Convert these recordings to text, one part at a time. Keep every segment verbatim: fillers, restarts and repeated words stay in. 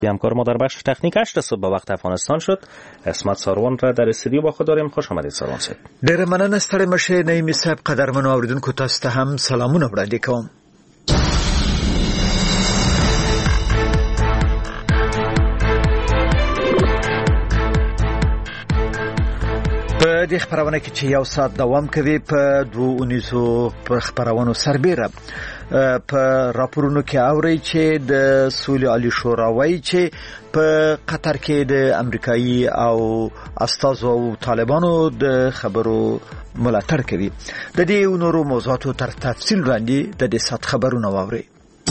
همکار ما در بخش تکنیک هشت صبح به وقت افغانستان شد. اسمت ساروان را در استودیو با خود داریم. خوش آمدید ساروان صاحب. ډېر مننه ستړي مشه. نعیمي صاحب قدرمنو اوریدونکو تاسو ته هم سلامونه وړاندې کوم. په دې خبرونه کې چې یو ساعت دوام کوي په دوه اونیزو په خبرونو سربېره په راپورونو کې اوري چې د سولې عالی شورا وايي چې په قطر کې د امریکایي او استازو او طالبانو د خبرو ملاتړ کوي. د دې نورو موضوعاتو تر تفصیل وړاندې د دې سات خبرونه واوري.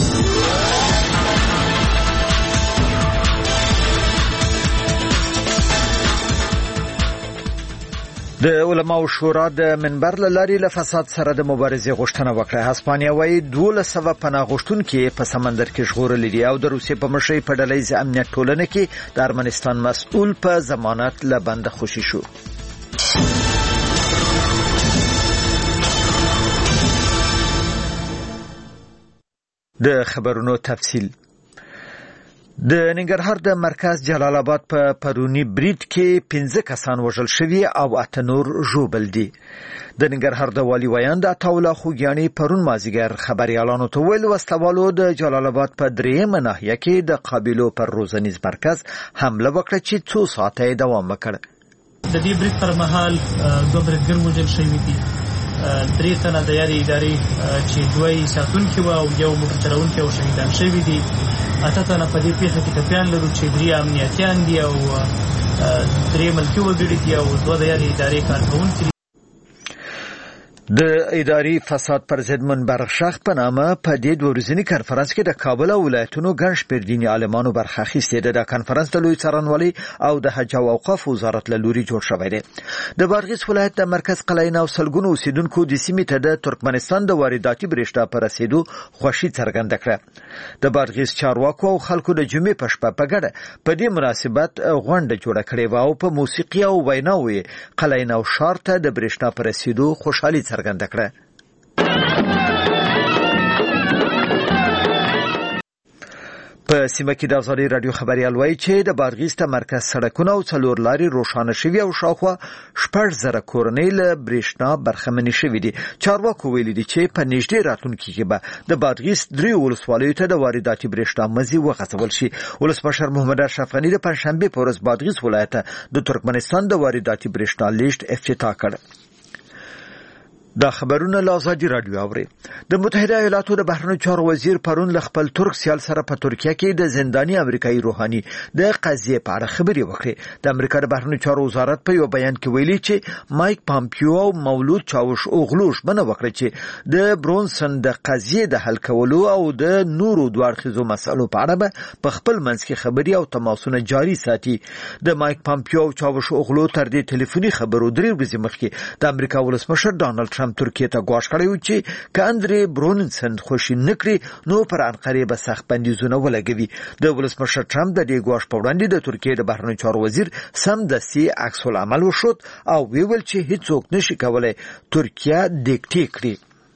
د علماء شورا د منبر لاري له فساد سره د مبارزې غوښتنه وکړه. هسپانیا وايي دوه سوه پناه غوښتونکي په سمندر کې ژغورل دي او د روسیې په مشرۍ په ډلهییز امنیت ټولنه کې د ارمنستان مسؤل په ضمانت له بنده خوشي شو. د خبرونو تفصیل. د ننګرهار د مرکز جلال آباد په پرونی برید کې پنځه کسان وژل شوي او اته نور ژوبل دي. د ننګرهار د والي ویاند عطاالله خوږیاني پرون مازیګر خبريالانو ته ویل وسلوالو د جلال آباد په درېیمه ناحیه کې د قابلو پر روزنیز مرکز حمله وکړه چې څو ساعته دوام وکړ. د دې برید پر مهال دوه برګر وژل شوي دي. درې تنه د یاري ادارې چې دوی ساتونکي و او یو موټر چلونکي او شهیدان شوي دي. اته تنه په دې پیښه کې ټپیان لرو چې درې امنیتیان دي او درې ملکي وګړي دي او دوه د یاري ادارې کارکونکي. د اداري فساد پر ضد منبر شخ په نامه په دې دوه ورځني کانفرنس کې د کابل او ولایتونو ګڼ شمېر دیني عالمانو برخه اخیستې ده. د کانفرنس د لوی څارنوالۍ او د حج او اوقاف وزارت له لوري جوړ شوی دی. د بادغیس ولایت د مرکز قلعین او سلګونو اوسیدونکو د سیمې ته د ترکمنستان د وارداتي برېښنا په رسیدو خوښي څرګنده کړه. د بادغیس چارواکو او خلکو د جمعې په شپه په ګډه په دې مناسبت غونډه جوړه کړې وه او په موسیقي او ویناوو قلعین او ښار ته د برېښنا په رسیدو خوشحالي څرګنده کړه. په سیمه کې د ازادي رادیو خبريال وایي چې د بادغیس ته مرکز سړکونه او څلور لارې روښانه شوي او شاوخوا شپږ زره کورنۍ له برېښنا برخمنې شوي دي. چارواکو ویلي دي چې په نږدې راتلونکي کې به د بادغیس درې ولسوالیو ته د وارداتي برېښنا مزي وغځول شي. ولسمشر محمد اشرف غني د پنځشنبې په ورځ بادغیس ولایت د ترکمنستان د وارداتي برېښنا لیږد افتتاح کړ. دا خبرونه له ازادي رادیو اوري. د متحده ایالاتو د بهرنیو چارو وزیر پرون له خپل ترک سیال سره په ترکیه کې د زنداني امریکایي روحاني د قضیې په اړه خبرې وکړې. د امریکا د بهرنیو چارو وزارت په یو بیان کې ویلي چې مایک پامپیو او مولود چاوش اوغلو ژمنه وکړه چې د برونسن د قضیې د حل کولو او د نورو دوه اړخیزو مسایلو په اړه به په خپل منځ کې خبرې او تماسونه جاري ساتي. د مایک پامپیو او چاوش اوغلو تر دې ټلیفوني خبرو درې ورځې مخکې د امریکا ولسمشر ډانلډ ټرمپ ترکیه ته غواړي کړی چې کاندري برونسن خوشی نکړي نو پر انقره به سخت بندیزونه ولګوي. د ولسمشر ټرمپ د دې غواړ په وړاندې د ترکیه د بهرنیو چارو وزیر سم دسي عکس العمل وشود او ویل چې هیڅوک نشي کولای ترکیه دیکټي کړي.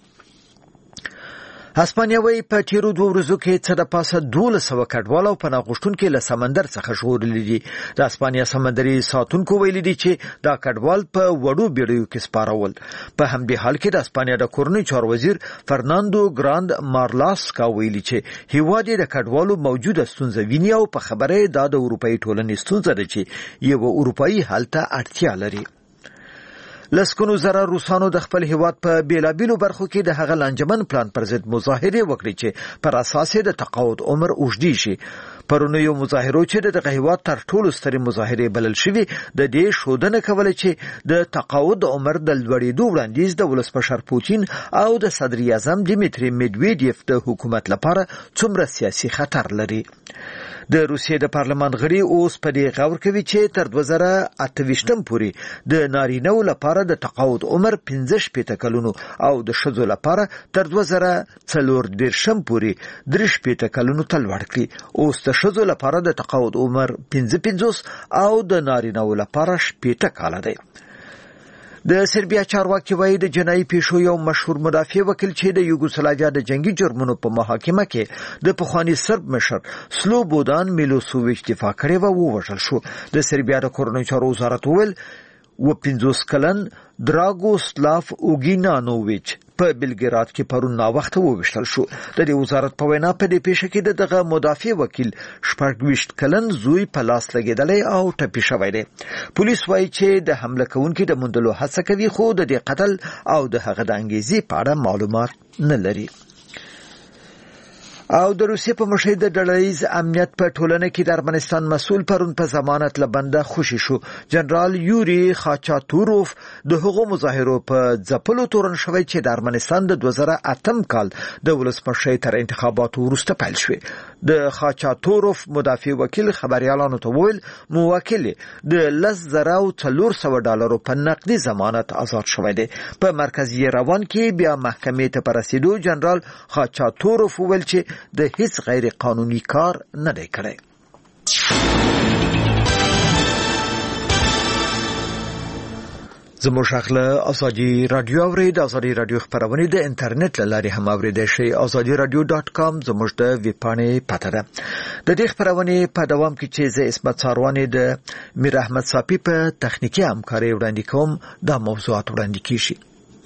هسپانیا وايي په تیرو دوه ورځو کې څه د پاسه دوه سوه کډوال او پناه غوښتونکي له سمندر څخه ژغورل دي. د هسپانیا سمندري ساتونکو ویلي دي چې دا کډوال په وړو بیړیو کې سپارول. په همدې حال کې د هسپانیا د کورنیو چارو وزیر فرناندو ګراند مارلاسکا ویلي چې هیواد د کډوالو موجوده ستونزه ویني او په خبره دا د اروپאי ټولنې ستونزه ده چې یو اروپאי حل ته اړتیا لري. لسکونو زره روسانو د خپل هیواد په بیلابیلو برخو کې د هغه لنجمن پلان پر ضد مظاهره وکړي چې پر اساس د تقاعد عمر اوږدی شي. پرونی یو مظاهرو چې د هیواد تر ټولو سترې مظاهره بلل شوی د دې شودنه کوله چې د تقاعد عمر د لوړېدو وړاندیز د ولسمشر پوتین او د صدر اعظم دیمیتری میدویدیف د حکومت لپاره څومره سیاسي خطر لري. د روسیې د پارلمان غړي اوس په دې غور کوي چې تر دوه زره اته ویشتم پورې د نارینه‌و لپاره د تقاعد عمر پنځه شپېته کلونو او د ښځو لپاره تر دوه زره څلور دېرشم پورې درې شپېته کلونو ته لوړ کړي. اوس د ښځو لپاره د تقاعد عمر پنځه پنځوس او د نارینه‌و لپاره شپېته کاله دی. د سربیا چارواکي وایي د جنایي پیښو یو مشهور مدافع وکیل چې د یوګوسلاویا د جنگي جرمونو په محاکمه کې د پخوانی سرب مشر سلوبودان میلوسوویچ دفاع کړې و ووژل شو. د سربیا د کورنیو چارو وزارت وویل و پنځوس کلن دراګوسلاف اوګینانوویچ په بلګراد کې پرون ناوخته وویشتل شو. د دې وزارت په وینا په دې پیښه کې دغه مدافع وکیل شپږ کلن زوی په لاس لګیدلی او ټپي شوی دی. پولیس وایي چې د حمله کوونکي د موندلو هڅه کوي خو د دې قتل او د هغه د انګیزې په اړه معلومات نه لري. او د روسیې په مشهد د ډلهیز امنیت په ټولنه کې د ارمنستان مسؤل پرون په ضمانت لبنده خوشی شو. جنرال یوري خاچاتوروف د هغو مظاهرو په ځپلو تورن شوی چې د ارمنستان د دوه زره اتم کال د ولسمشر تر انتخاباتو وروسته پیل شوی. د خاچاتوروف مدافع وکیل خبريالانو ته وویل موکل د لس زره او څلور سوه ډالرو په نقدي ضمانت آزاد شوی دی. په مرکزی روان کې بیا محکمې ته پرسیدو جنرال خاچاتوروف وویل چې د هیڅ غیر قانوني کار نه دی کړی. زموږ خپل ازادي رادیو اورید ازادي رادیو خبرونه د انټرنیټ لاري هم اوریدئ شئ. ازادي رادیو ډاټ کام زموږ د ویب پاڼې پته ده. د دې خبرونه په دوام کې چې زه اسمت ساروانی د میر احمد صافي په تخنیکی همکاري وړاندې کوم دا موضوعات وړاندې کیږي.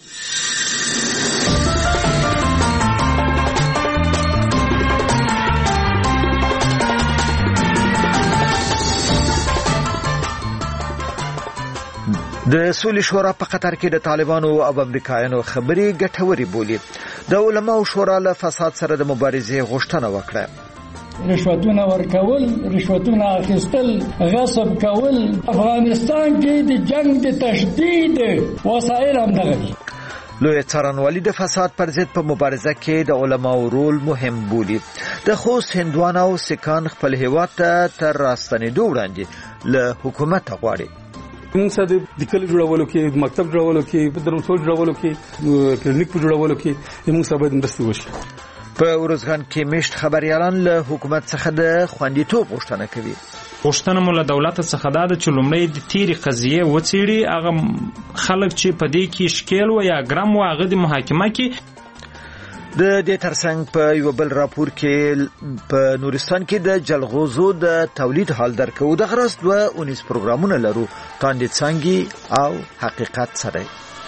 د سولې شورا په قطر کې د طالبانو او امریکایانو خبري ګټوري بولي. د علماو شورا له فساد سره د مبارزې غوښتنه وکړه. رشوتونه ورکول، رشوتونه اخیستل، غصب کول، افغانستان کې د جنگ د تشدید وسایل هم دغه دي. لوی څارنوالي د فساد پر ضد په مبارزه کې د علماو رول مهم بولي. د خوست هندوان او سکان خپل هیواد ته تر راستنېدو وړاندې له حکومت غواړي. موږ سره د کلی جوړولو کې، مکتب جوړولو کې، په درمسو جوړولو کې، کلینیک په جوړولو کې موږ سره باید مرسته وشي. په ورځګان کې مشت خبريالان له حکومت څخه د خوندیتوب غوښتنه کوي. غوښتنه مو له دولت څخه دا ده چې لومړی د تیری قضیې وڅېړي، هغه خلک چې په دې کې شکیل و یا ګرم و هغه د محاکمه کې. د دې ترڅنګ په یو بل راپور کې په نورستان کې د جلغوزو د تولید حال درکو د غرض دوه اونیس پروګرامونه لرو. تاندې څنګه او حقیقت سره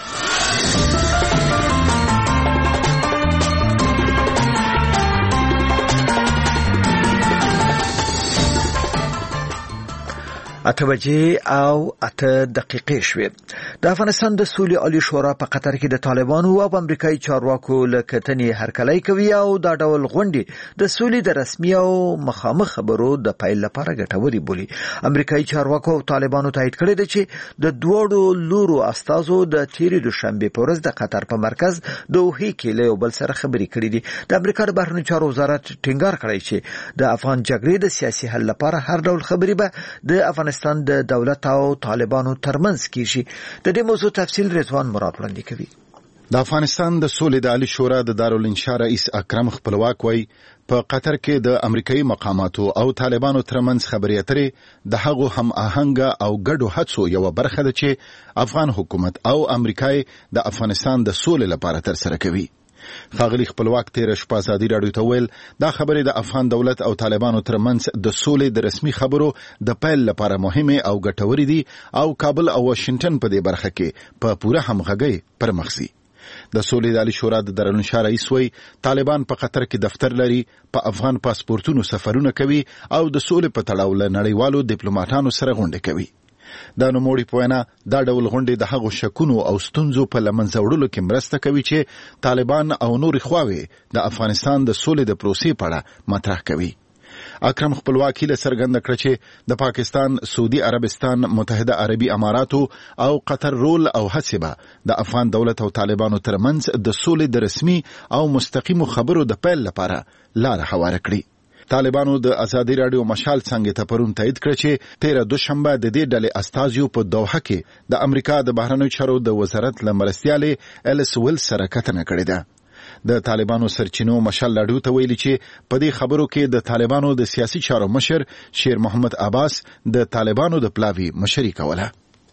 اته بجې او اته دقیقې شوې. د افغانستان د سولې عالی شورا په قطر کې د طالبانو او امریکایي چارواکو له کتنې هرکلی کوي او دا ډول غونډې د سولې د رسمي او مخامخ خبرو د پیل لپاره ګټوري بولي. امریکایي چارواکو او طالبانو تایید کړی دی چې د دوړو لورو استازو د تیرې دوشنبه په ورځ د قطر په مرکز دوحه کې له یو بل سره خبرې کړې دي. د امریکا د بهرنیو چارو وزارت ټینګار کړی چې د افغان جګړې د سیاسي حل لپاره هر ډول خبرې به د افغانستان د دولت او طالبانو ترمنځ کیږي. د دې موضوع تفصیل رضوان مراد وړاندې کوي. د افغانستان د سولې د عالی شورا د دارالانشا رئیس اکرم خپلواک وایي په قطر کې د امریکایي مقاماتو او طالبانو ترمنځ خبرې اترې د هغو هم آهنګ او ګډو هڅو یو برخه ده چې افغان حکومت او امریکای د افغانستان د سولې لپاره تر سره کوي. خاغلی خپلواک تیر شپه ازادي رادیو ته ویل دا خبرې د افغان دولت او طالبانو ترمنځ د سولې د رسمي خبرو د پیل لپاره مهمه او ګټورې دي او کابل او واشنگټن په دې برخه کې په پوره همغږي پر مخ ځي. د سولې د عالی شورا د دارالانشا رئیس وی طالبان په قطر کې دفتر لري، په افغان پاسپورتونو سفرونه کوي او د سولې په تړاو له نړیوالو ډیپلوماټانو سره غونډې کوي. دا نوموړي په وینا دا ډول غونډې د هغو شکونو او ستونزو په لمنځه وړلو کې مرسته کوي چې طالبان او نورې خواوې د افغانستان د سولې د پروسې په اړه مطرح کوي. اکرم خپلواک هیله څرګنده کړه چې د پاکستان، سعودي عربستان، متحده عربي اماراتو او قطر رول او هڅې به د افغان دولت او طالبانو ترمنځ د سولې د رسمي او مستقیمو خبرو د پیل لپاره لاره هواره کړي. طالبانو د ازادي رادیو مشال څنګه ته پرون تایید کړ چې تیره دوشنبه د دې ډلې استازیو په دوحه کې د امریکا د بهرنیو چارو د وزارت لمرستیالې الیس ویلز سره کتنه کړې ده. د طالبانو سرچینو مشال رادیو ته ویلي چې په دې خبرو کې د طالبانو د سیاسي چارو مشر شیر محمد عباس د طالبانو د پلاوی مشري کوله.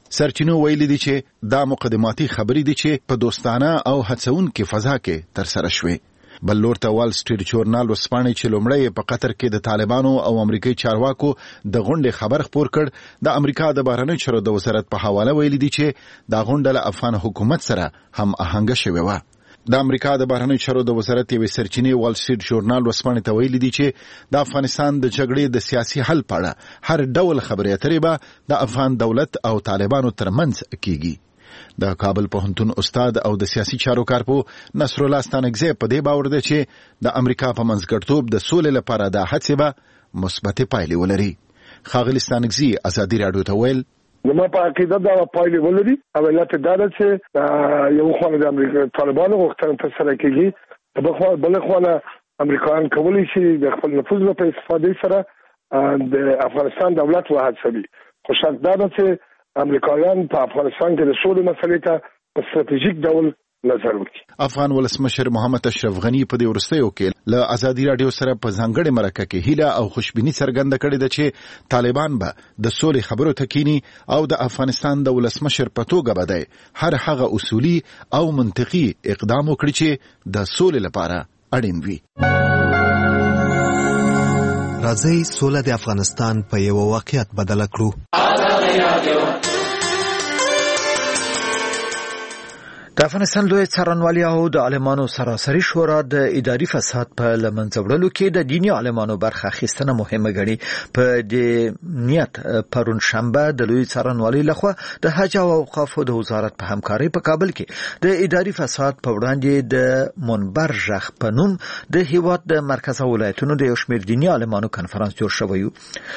سرچینو ویلي دي چې دا مقدماتي خبرې دي چې په دوستانه او هڅونکې فضا کې ترسره شوې. بل لور ته وال سټریټ ژورنال وسپانې چې لومړی په قطر کې د طالبانو او امریکایي چارواکو د غونډې خبر خپور کړ. د امریکا د بهرنیو چارو د وزارت په حواله ویلي دي چې دا غونډه له افغان حکومت سره هم آهنګه شوې وه. د امریکا د بهرنیو چارو د وزارت یوې سرچینې وال سټریټ ژورنال وسپانې ته ویلي دي چې د افغانستان د جګړې د سیاسي حل په اړه هر ډول خبرې اترې به د افغان دولت او طالبانو ترمنځ کیږي. د کابل پوهنتون استاد او د سیاسي چارو کارپو نصر الله ستانکزی په دې باور دی چې د امریکا په منځګړیتوب د سولې لپاره د هڅې به مثبتې پایلې ولري. ښاغلي ستانکزی ازادي راډیو ته ویل نو په عقیده دا پایلې ولري او علت دا ده چې یو خو د امریکا طالبانو غوښتنه تر سره کیږي په خو بل خو امریکایان کولی شي د خپل نفوذ په استفادې سره د افغانستان دولت وهڅوي. خو شرط دا ده چې امریکایان په افغانستان کې د سولې مسلې ته په ستراتیژیک ډول نظر وکړي. افغان ولسمشر محمد اشرف غنی په دې وروستیو کې له ازادي راډیو سره په ځانګړې مرکه کې هیله او خوشبیني څرګنده کړې ده چې طالبان به د سولې خبرو ته کینی او د افغانستان د ولسمشر په توګه به دی هر هغه اصولي او منطقي اقدام وکړي چې د سولې لپاره اړین وي. راځي سوله د افغانستان په یو واقعیت بدل کړو. د افغانستان لوی څارنوالي او د عالمانو سراسري شورا د اداري فساد په لمنځه وړلو کې د دیني عالمانو برخه اخیستنه مهمه ګڼي. په دې نیت پرون شنبه د لوی څارنوالي لخوا د حج او اوقافو د وزارت په همکارۍ په کابل کې د اداري فساد په وړاندې د منبر ژغ په نوم د هیواد د مرکز ولایتونو د یو شمېر دیني عالمانو کنفرانس جوړ شوی.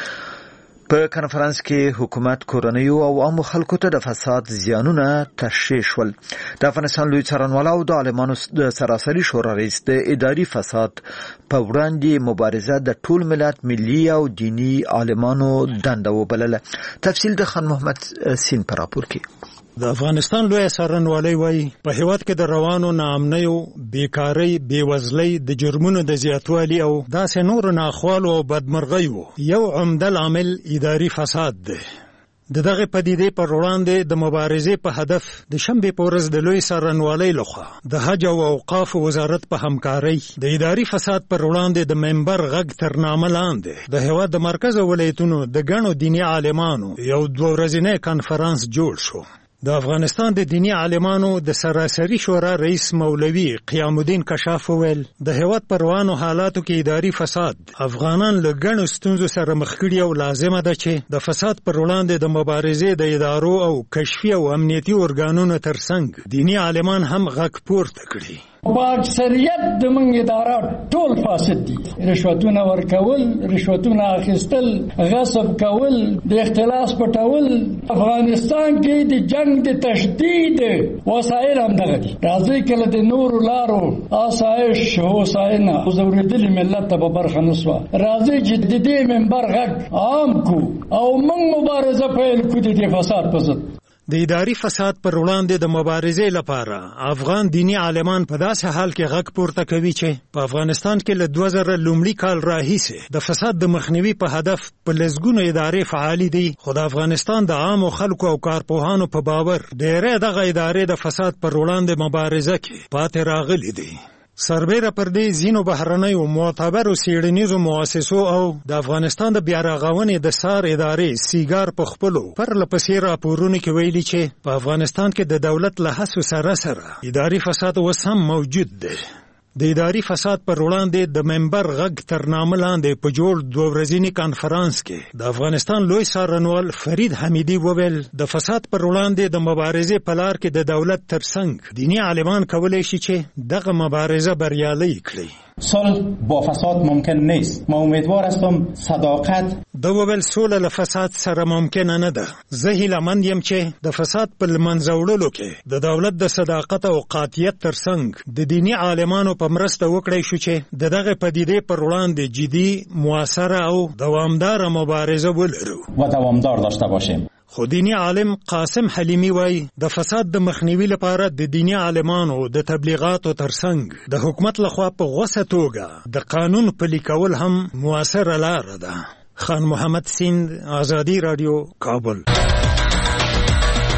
په کنفرانس کې حکومت کورنیو او عامو خلکو ته د فساد زیانونه تشریح شول. د افغانستان لوی څارنوال او د عالمانو د سراسري شورا رئیس د اداري فساد په وړاندې مبارزه د ټول ملت ملي او دینی عالمانو دنده وبلله. تفصیل د خان محمد سین پر راپور کې. د افغانستان لوی څارنوالۍ وایي په هیواد کې د روانو ناامنیو، بیکارۍ، بیوزلۍ، د جرمونو د زیاتوالي او داسې نورو ناخوالو او بدمرغیو یو عمده لامل اداري فساد دی. د دغه پدیدې پر وړاندې د مبارزې په هدف د شنبې په ورځ د لوی څارنوالۍ لخوا د حج او اوقاف وزارت په همکارۍ د اداري فساد پر وړاندې د منبر غږ تر نامه لاندې د هیواد د مرکز ولایتونو د ګڼو دیني عالمانو یو دوه ورځنی کنفرانس جوړ شو. د افغانستان د دینی عالمانو د سراسري شورا رئیس مولوي قیام الدین کشاف ویل د هیواد پر روانو حالاتو کې اداري فساد افغانان له ګڼو ستونزو سره مخ کړي او لازمه ده چې د فساد پر وړاندې د مبارزې د ادارو او کشفي او امنیتي ارګانونو ترڅنګ دینی عالمان هم غږ پورته کړي. په اکثریت د موږ ادارات ټول فاسد دي. رشوتونه ورکول، رشوتونه اخیستل، غصب کول، د اختلاس پټول. افغانستان کې د جنگ د تشدید وسایل هم دغه دي. راځي کله د نورو لارو آسایش هوساینه زوردلی ملت ته برخه نسوه. راځي چې د دې منبر غږ عام کو او موږ مبارزه پیل کړو د فساد په ضد. د اداري فساد پر وړاندې د مبارزې لپاره افغان دینی عالمان په داسې حال کې غږ پورته کوي چې په افغانستان کې له دوه زره لومړي کال راهیسې د فساد د مخنیوي په هدف په لسګونو ادارې فعالي دي. خو د افغانستان د عامو خلکو او کارپوهانو په باور ډېری دغه ادارې د فساد پر وړاندې مبارزه کې پاتې راغلي دي. سربیره پر دې ځینو بهرنیو معتبرو څېړنیزو مؤسسو او د افغانستان د بیارغونې د سار ادارې سیګار په خپلو پرله پسې راپورونو کې ویلي چې په افغانستان کې د دولت له هڅو سره سره اداري فساد اوس هم موجود دی. د اداري فساد پر وړاندې د منبر غږ تر نامه لاندې په جوړ دوه ورځني کنفرانس کې د افغانستان لوی څارنوال فرید حمیدي وویل د فساد پر وړاندې د مبارزې په لار کې د دولت ترڅنګ دیني عالمان کولی شي چې دغه مبارزه بریالۍ کړي. صلح با فساد ممکن نیست. ما امیدوار هستم صداقت د وویل سوله له فساد سره ممکنه نه ده. زه هیلهمند یم چې د فساد په منځه وړلو کې د دولت د صداقت او قاطعیت ترڅنګ د دیني عالمانو په مرسته وکړی شو چې د دغه پدیدې پر وړاندې جدي، موثره او دوامداره مبارزه ولرو و دوامدار داشته باشیم. خو دینی عالم قاسم حلیمی وای د فساد د مخنیوي لپاره د دینی عالمانو د تبلیغاتو ترڅنګ د حکومت لخوا په غوسه توګه د قانون پلي کول هم موثره لاره ده. خان محمد سیند، آزادی رادیو، کابل.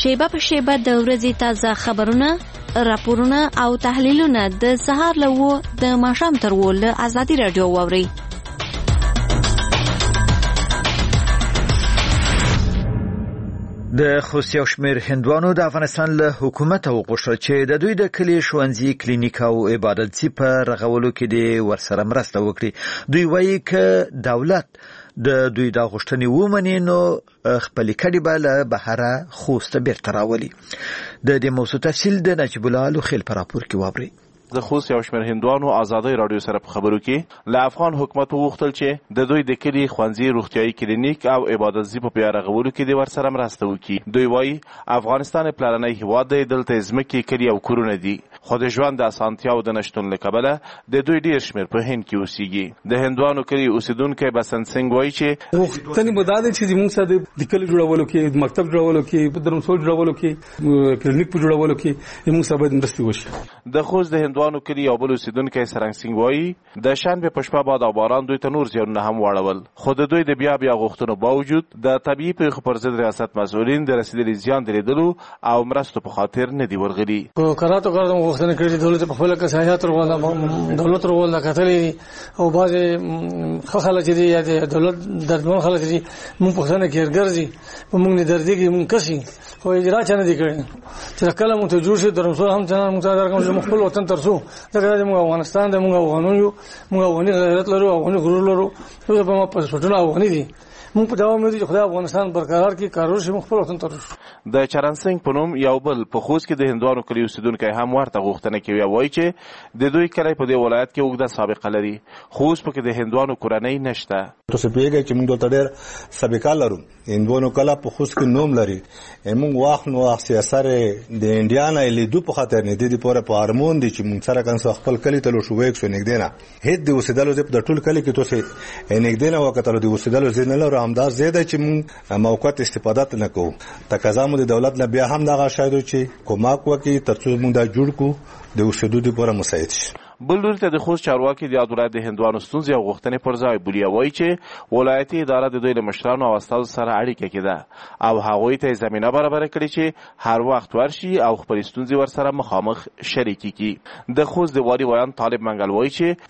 شیبه په شیبه د ورځې تازه خبرونه، راپورونه او تحلیلونه د سهار له وو د ماښام تر وو له ازادي راډیو واورئ. د خوست یو شمېر هندوانو د افغانستان له حکومت وغوښتل چې د دوی د کلي ښوونځي، کلینیک او عبادتځای په رغولو کې د ورسره مرسته وکړي. دوی وایي که دولت د دوی د غوښتنې ومني نو خپلې کډې به له بهره خوست ته بیرته راولي. د دې موضوع تفصیل د نجیب الله لوخیل په راپور کې واورئ. د خوست یو شمېر هندوانو ازادۍ راډیو سره په خبرو کې له افغان حکومت وغوښتل چې د دوی د کلي ښوونځي، روغتیايي کلینیک او عبادتځای په بیا رغولو کې د ورسره مرسته وکړي. دوی وایي افغانستان پلرنی هیواد دی، دلته ځمکې، کلي او کورونه دي، خو د ژوند د اسانتیاو د نشتون له کبله د دوی ډېر شمېر په هند کې اوسېږي. د هندوانو کلي اوسېدونکی بسنت سنګ وایي چې غوښتنې به دا دی چې زموږ سره د کلي جوړولو کې، د مکتب جوړولو کې، د درمسول جوړولو کې، کلینیک په جوړولو کې زموږ سره باید مرستې وشي. د خوست د هندوانو کلي یو بل اوسېدونکی سرنګ سنګ وایي د شنبې په شپه باد او باران دوی ته نور زیانونه هم واړول، خو د دوی د بیا بیا غوښتنو باوجود د طبیعي پیښو پر ضد ریاست مسؤلین د رسېدلي زیان د لیدلو او مرستو په خاطر نه دي ورغلي. قراتو قراتو غوښتنې کړې دولت په خپل کسایات ورغول، دولت ورغول کتلې او بعضې خلک چې دي یا د دولت دردمن خلک دي مونږ پوښتنه کوي ګرځي په مونږ نه دردېږي مونږ کسي خو اجرا چا نه دي کړی چې کله مونږ ته جوړ شي درمسول هم څنګه مونږ ته درکوم چې خپل وطن ترسو ځکه چې مونږ افغانستان د مونږ افغانون یو، مونږ افغاني غیرت لرو، افغاني غرور لرو، نو په ما پاسپورټونه افغاني دي. مونږ په دوام دي چې خدای افغانستان برقرار کړي، کارول شي مونږ خپل وطن ترسو. د چرن سنگ په نوم یو بل په خوست کې د هندوانو کلي اوسېدونکی هم ورته غوښتنه کوي، وایي چې د دوی کلی په دې ولایت کې اوږده سابقه لري، خو اوس پکې د هندوانو کورنۍ نشته. تاسو پوهېږئ چې موږ دلته ډېر سابقه لرو. هندوانو کله په خوست کې نوم لري. موږ واخ نو واخ سیاسر د انډیا نه لیدو په خاطر نه دي پوره په هارمون دي چې موږ سره کنه خپل کلی ته لو شو وېک شو نګدې نه هیڅ د اوسېدلو د ټول کلی کې تاسو نګدې نه وکړو د اوسېدلو ځین نه لرو همدار زیاده چې موږ موقت استفاده نه کوو. تقاضا مو د دولت نه بیا هم دغه شایدو چې کومک وکړي ترڅو موږ دا جوړ کو د اوسېدو لپاره مساعد شي. بل لوري ته د خوست چارواکي د یاد ولایت د هندوانو ستونزې او غوښتنې پر ځای بولي، وایي چې ولایتي اداره د دوی له مشرانو او استازو سره اړیکه کې ده او هغوی ته زمینه برابره کړي چې هر وخت ورشي او خپلې ستونزې ورسره مخامخ شریکې کړي. د خوست د والي ویان طالب منګل وایي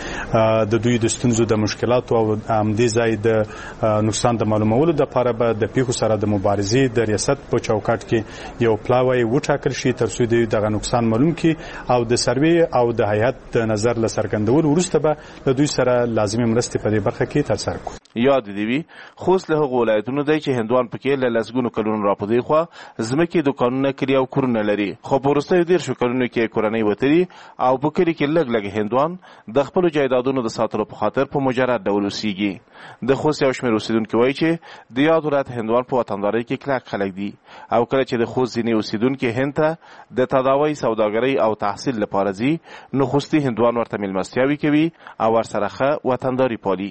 چې د دوی د ستونزو د مشکلاتو او همدې ځای د نقصان د معلومولو لپاره به د پیښو سره د مبارزې د ریاست په چوکاټ کې یو پلاوی وټاکل شي ترڅو د دغه نقصان معلوم کړي او د سروې او د هیئت نظر له څرګندولو وروسته به له دوی سره لازمي مرستې په دې برخه کې ترسره کړو. یاد دې وي خوست له هغو ولایتونو دی چې هندوان پکې له لسګونو کلونو راپدې خوا ځمکې، دوکانونه، کلي او کورونه لري، خو په وروستیو دېرشو کلونو کې کورنۍ وتلي او په کلي کې لږ لږ هندوان د خپلو جایدادونو د ساتلو په خاطر په مجرد ډول اوسېږي. د خوست یو شمېر اوسېدونکي وایي چې د یاد ولایت هندوان په وطندارۍ کې کلک خلک دي او کله چې د خوست ځینې اوسېدونکي هند ته د تداوۍ، سوداګرۍ او تحصیل لپاره ځي نو خوستي هندوان ورته مېلمستیاوې کوي او ورسره ښه وطنداري پالي.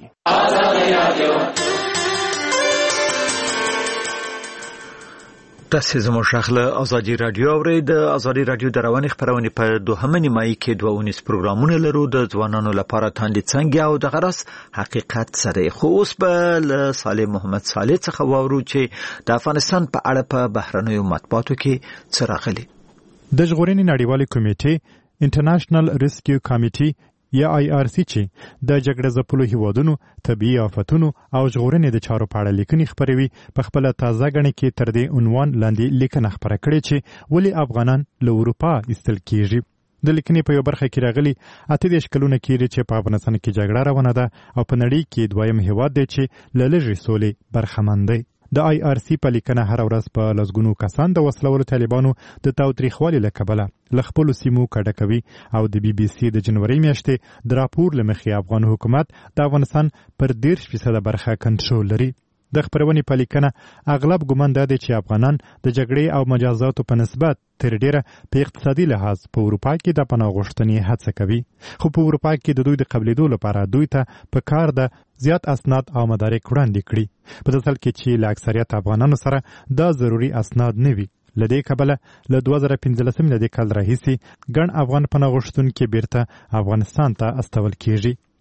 تاسو زموږ شغله ازادي رادیو اورئ. د ازادي رادیو د رواني خبرونه په دوهمه نیمایي کې دوه ونیس پروګرامونه لرو د ځوانانو لپاره تاندې څنګه او د غرس حقیقت سره. خو اوس به له صالح محمد صالح څخه واورو چې د افغانستان په اړه په بهرنیو مطبوعاتو کې څه راغلي. د ژغورنې نړیوالې کمیټې انټرنیشنل ریسکیو کمیټې یا آی آر سی چې د جګړه ځپلو هیوادونو، طبیعي آفتونو او ژغورنې د چارو په اړه لیکنې خپروي په خپل تازه غړي کې تر دې عنوان لاندې لیکنه خپره کړې چې ولې افغانان له اروپا ایستل کیږي. د لیکنې په یو برخه کې راغلي اته دېرش کلونه کېږي چې په افغانستان کې جګړه روانه ده او په نړۍ کې دویم هیواد دی چې له لږې سولې برخمن دی. د آی آر سی په لیکنه هر ورځ په لسګونو کسان د وسلوالو طالبانو د تاوتریخوالي له کبله له خپلو سیمو کډه کوي او د بي بي سي د جنوري میاشتې د راپور له مخې افغان حکومت د افغانستان پر دېرش فیصده برخه کنټرول لري. د خبرونې په لیکنه اغلب ګمان دا دی چې افغانان د جګړې او مجازاتو په نسبت تر ډیره په اقتصادي لحاظ په اروپا کې د پناه غوښتنې هڅه کوي، خو په اروپا کې د دوی د قبلېدو لپاره دوی ته په کار ده زیات اسناد او مدارک وړاندې کړي، په داسې کې چې له اکثریت افغانانو سره دا ضروري اسناد نه وي. له دې کبله له دوه زره پنځلسم کال راهیسې ګڼ افغان پناه غوښتونکي بیرته افغانستان ته استول کیږي.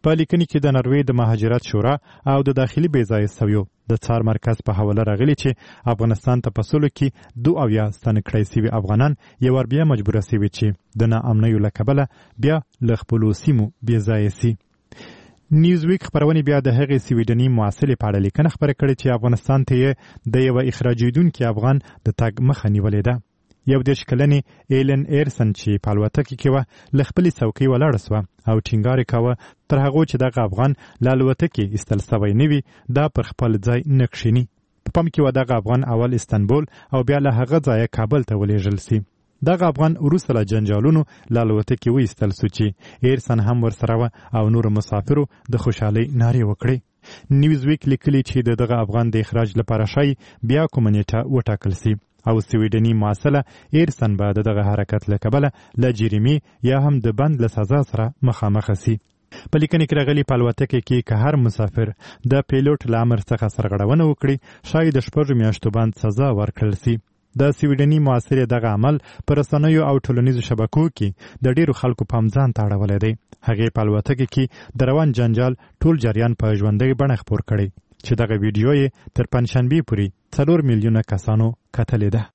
په لیکنې کې د نروې د مهاجرت شورا او د داخلي بېځایه سویو د څار مرکز په حواله راغلي چې افغانستان ته په سلو کې دوه اویا ستانه کړی سوي افغانان یو ور بیا مجبوره سوي چې د ناامنیو له کبله بیا له خپلو سیمو بېځایه سي. نیوزویک خبرونه بیا د هغې سویډني محصلې په اړه لیکنه خپره کړې چې افغانستان ته یې د یوه اخراجېدونکي افغان د تګ مخه نیولې ده. یو دېرش کلنې ایلن ایرسن چې په الوتکه کې وه له خپلې څوکۍ ولاړه سوه او ټینګار یې کاوه تر هغو چې دغه افغان له الوتکې ایستل سوی نه وي دا پر خپل ځای نه کښېني. په پام کې وه دغه افغان اول استانبول او بیا له هغه ځایه کابل ته ولېږل سي. دغه افغان وروسته له جنجالونو له الوتکې وایستل سو چې ایرسن هم ورسره وه او نورو مسافرو د خوشحالۍ نارې وکړې. نیوزویک لیکلي چې د دغه افغان د اخراج لپاره ښایي بیا کومه نیټه وټاکل سي او سویډني محصله ایرسن به د دغه حرکت له کبله له جریمې یا هم د بند له سزا سره مخامخ سي. په لیکنې کې راغلي په الوتکه کې که هر مسافر د پیلوټ له امر څخه سرغړونه وکړي ښایي د شپږو میاشتو بند سزا ورکړل سي. د سویډني محصلې دغه عمل په رسنیو او ټولنیزو شبکو کې د ډیرو خلکو پام ځان ته اړولی دی. هغې په الوتکه کې د روان جنجال ټول جریان په ژوندۍ بڼه خپور کړی چې دغه ویډیو یې تر پنجشنبې پورې څلور میلیونه کسانو کتلې ده.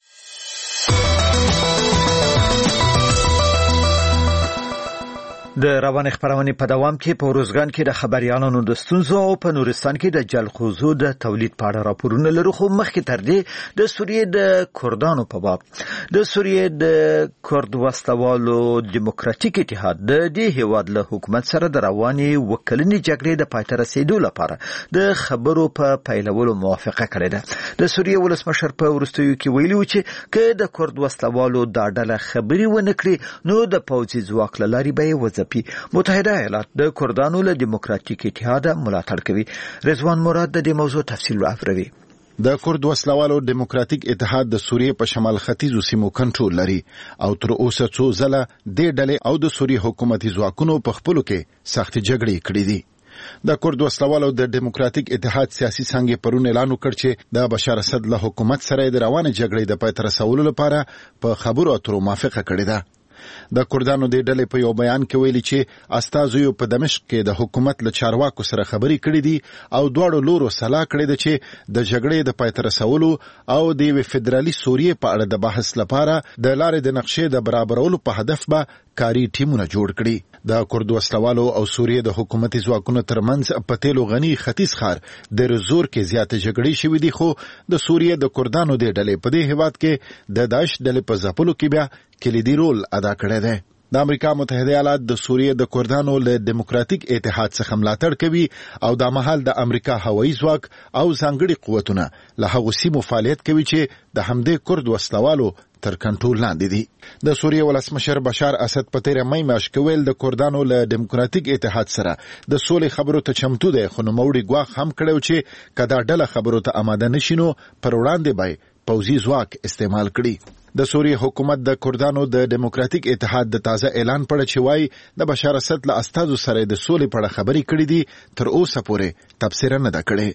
د روان خبرونې په دوام کې په روزګان کې د خبريالانو د ستونزو او په نورستان کې د جلغوزو د تولید په اړه راپورونه لرو. خو مخکې تر دې د سوریې د کردانو په باب د سوریې د کرد وسلوالو دیموکراتیک اتحاد د دې هیواد له حکومت سره د رواني وکلنې جګړې د پای ته رسیدو لپاره د خبرو په پیلولو موافقه کړې ده. د سوریې ولسمشر په وروستیو کې ویلي و چې که د کرد وسلوالو دا ډله خبرې ونه کړي نو د پوځي ځواک له لارې به یې وځي. متحده ایالات د کردانو له دیموکراتیک اتحاد ملاتړ کوي. رضوان مراد د دې موضوع تفصیل راوړي. د کرد وسلوالو دیموکراتیک اتحاد د سوریې په شمال ختیځو سیمو کنټرول لري او تر اوسه څو ځله د ډلې او د سوریې حکومتي ځواکونو په خپلو کې سخت جګړې کړې دي. د کرد وسلوالو د دیموکراتیک اتحاد سیاسي څانګې پرون اعلان وکړ چې د بشار اسد له حکومت سره د روانه جګړې د پای ته رسولو لپاره په خبرو اترو موافقه کړې ده. د کردانو د ډلې په یو بیان کې ویلي چې استازو په دمشق کې د حکومت له چارواکو سره خبرې کړې دي او دواړو لورو سلا کړې ده چې د جګړې د پای ته رسولو او د یوې فدرالي سوریې په اړه د بحث لپاره د لارې د نقشې د برابرولو په هدف به کاري ټیمونه جوړ کړي. د کرد وسلوالو او سوریې د حکومتي ځواکونو ترمنځ په تیلو غني ختیځ ښار د رزور کې زیاته جګړې شوې دي خو د سوریې د کردانو د ډلې په دې هیواد کې د داعش ډلې په ځپلو کې بیا کلیدي رول ادا کړی دی. د امریکا متحده ایالات د سوریې د کردانو له دیموکراتیک اتحاد څخه ملاتړ کوي او د مهال د امریکا هوایي ځواک او ځانګړي قوتونه له هغو سیمو فعالیت کوي چې د همدې کرد وسلوالو تر کنټرول لاندې دي. د سوریې ولسمشر بشار اسد په تیره مې میاشت کې ویل د کردانو له دیموکراتیک اتحاد سره د سولې خبرو ته چمتو دی خو نوموړي ګواښ هم کړی چې که دا ډله خبرو ته آماده نشي نو پر وړاندې به پوځي ځواک استعمال کړي. د سوریې حکومت د کردانو د دیموکراتیک اتحاد د تازه اعلان په اړه چې وایي د بشار اسد له استازو سره د سولې په اړه خبرې کړې دي تر اوسه پورې تبصره نه ده کړې.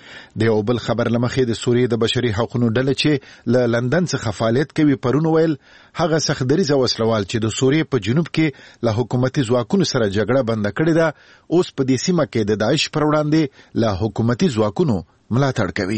د یو بل خبر لمخې د سوریې د بشري حقوقو ډله چې له لندن څخه فعالیت کوي پرون ویل هغه سختدریزه وسلوال چې د سوریې په جنوب کې له حکومتي ځواکونو سره جګړه بنده کړې ده اوس په دې سیمه کې د داعش پر وړاندې له حکومتي ځواکونو ملاتړ کوي.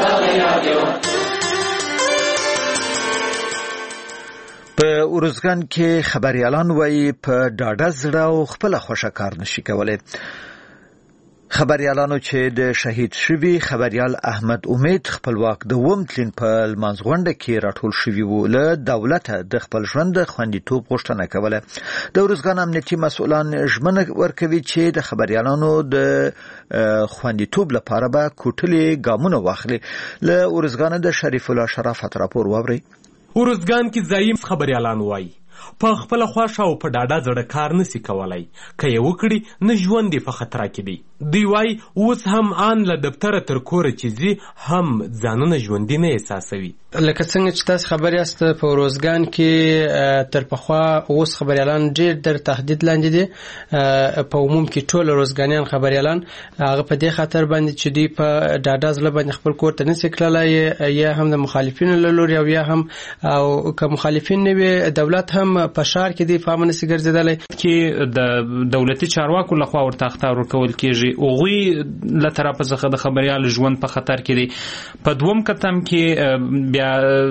په ارزګان کې خبريالان وایي په ډاډه زړه او خپل خوښه کار نشي کولای. خبريالانو چې د شهید شوی خبريال احمد امید خپلواک د ومتلین په لمانځغونډه کې راټول شوی و له دولت د خپل ژوند خوندیتوب غوښتنه کوله. د ارزګان امنیتي مسؤلان ژمنه ورکوي چې د خبريالانو د خوندیتوب لپاره به کوټلي ګامونه واخلي. له ارزګان د شریف الله شرافت راپور ووري. ورزګان کې ځایم خبريالان وایي په خپل خواشه او په ډاډه زړه کار نسی کولای که یې وکړي نه ژوند په خطر کې دی. دوی وایي اوس هم آن له دفتر تر کوره چې ځي هم ځانونه ژوندي نه احساسوي. لکه څنګه چې تاسو خبر یاست په ورزګان کې تر پخوا اوس خبريالان ډېر در تهدید لاندې دي. په عموم کې ټول ورزګانیان خبريالان هغه په دې خاطر باندې چې دوی په ډاډه ځله باندې خپل کور ته نسی کړلای یا هم د مخالفینو له لوري او یا هم او که مخالفین نه وي دولت هم هم په شار کې دی فهم نسی ګرځیدلی کې د دولتي چارواکو لخوا ورته اخطار ورکول کیږي اوغوی له طرفه څخه د خبريال ژوند په خطر کې دی. په دوم قدم کې بیا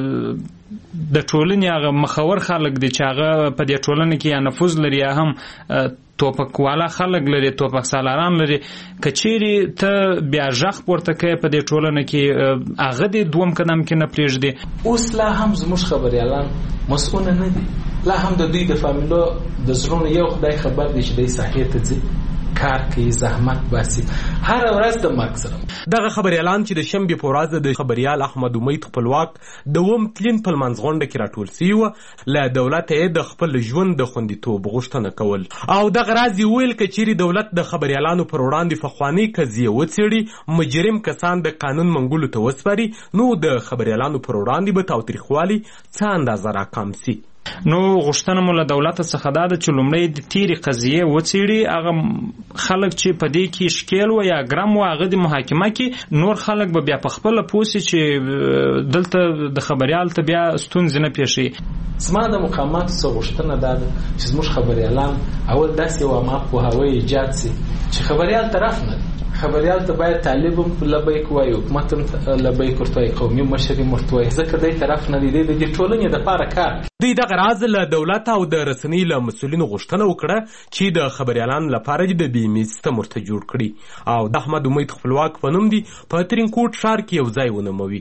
د ټولنې هغه مخور خلک دي چې هغه په دې ټولنه کې یا نفوذ لري یا هم توپک والا خلک لري توپک سالاران لري کچيري ته بیا ځخ پورته کوي په دې ټولنه کې هغه د دوم قدم کې نه پریږدي. اوس لا هم زموږ خبريالان مسؤل نه دي لا هم د دوی د فامیلو د زړونو یو خدای خبر دی چې د صحیح ته ځي کار کوي زحمت باسي هر ورځ د مرګ سره. دغه خبريالان چې د شنبې په ورځ د خبريال احمد امید خپلواک د وم تلین په منځغونډه کې راټول سوي و له دولت یې د خپل ژوند د خوندیتوب غوښتنه کول او دغه راز یې ویل که چیرې دولت د خبريالانو پر وړاندې پخوانۍ قضیې وڅېړي مجرم کسان د قانون منګولو ته وسپاري نو د خبريالانو پر وړاندې به تاوتریخوالي څه اندازه راکم سي. نو غوښتنه مو له دولت څخه دا ده چې لومړی د تیرې قضیې وڅېړي هغه خلک چې په دې کې شکیل و یا ګرم و هغه د محاکمه کې نور خلک به بیا په خپله پوه سي چې دلته د خبریال ته بیا ستونزې نه پیښوي. زما د مقاماتو څه غوښتنه دا ده چې زموږ خبریالان اول داسې یو عامه پوهاوی ایجاد سي چې خبریال طرف نه دی خبریال ته باید طالب هم لبیک وایي حکومت هم لبیک ورته وایي قومي مشر هم ورته وایي ځکه دی طرف نه دی دی د ټولنې دپاره کار دوی دغه راز له دولت او د رسنۍ له مسؤلینو غوښتنه وکړه چې د خبریالانو لپاره د بیمې سیستم ورته جوړ کړي او د احمد امید خپلواک په نوم دی په ترینکوټ ښار کې یو ځای ونوموي.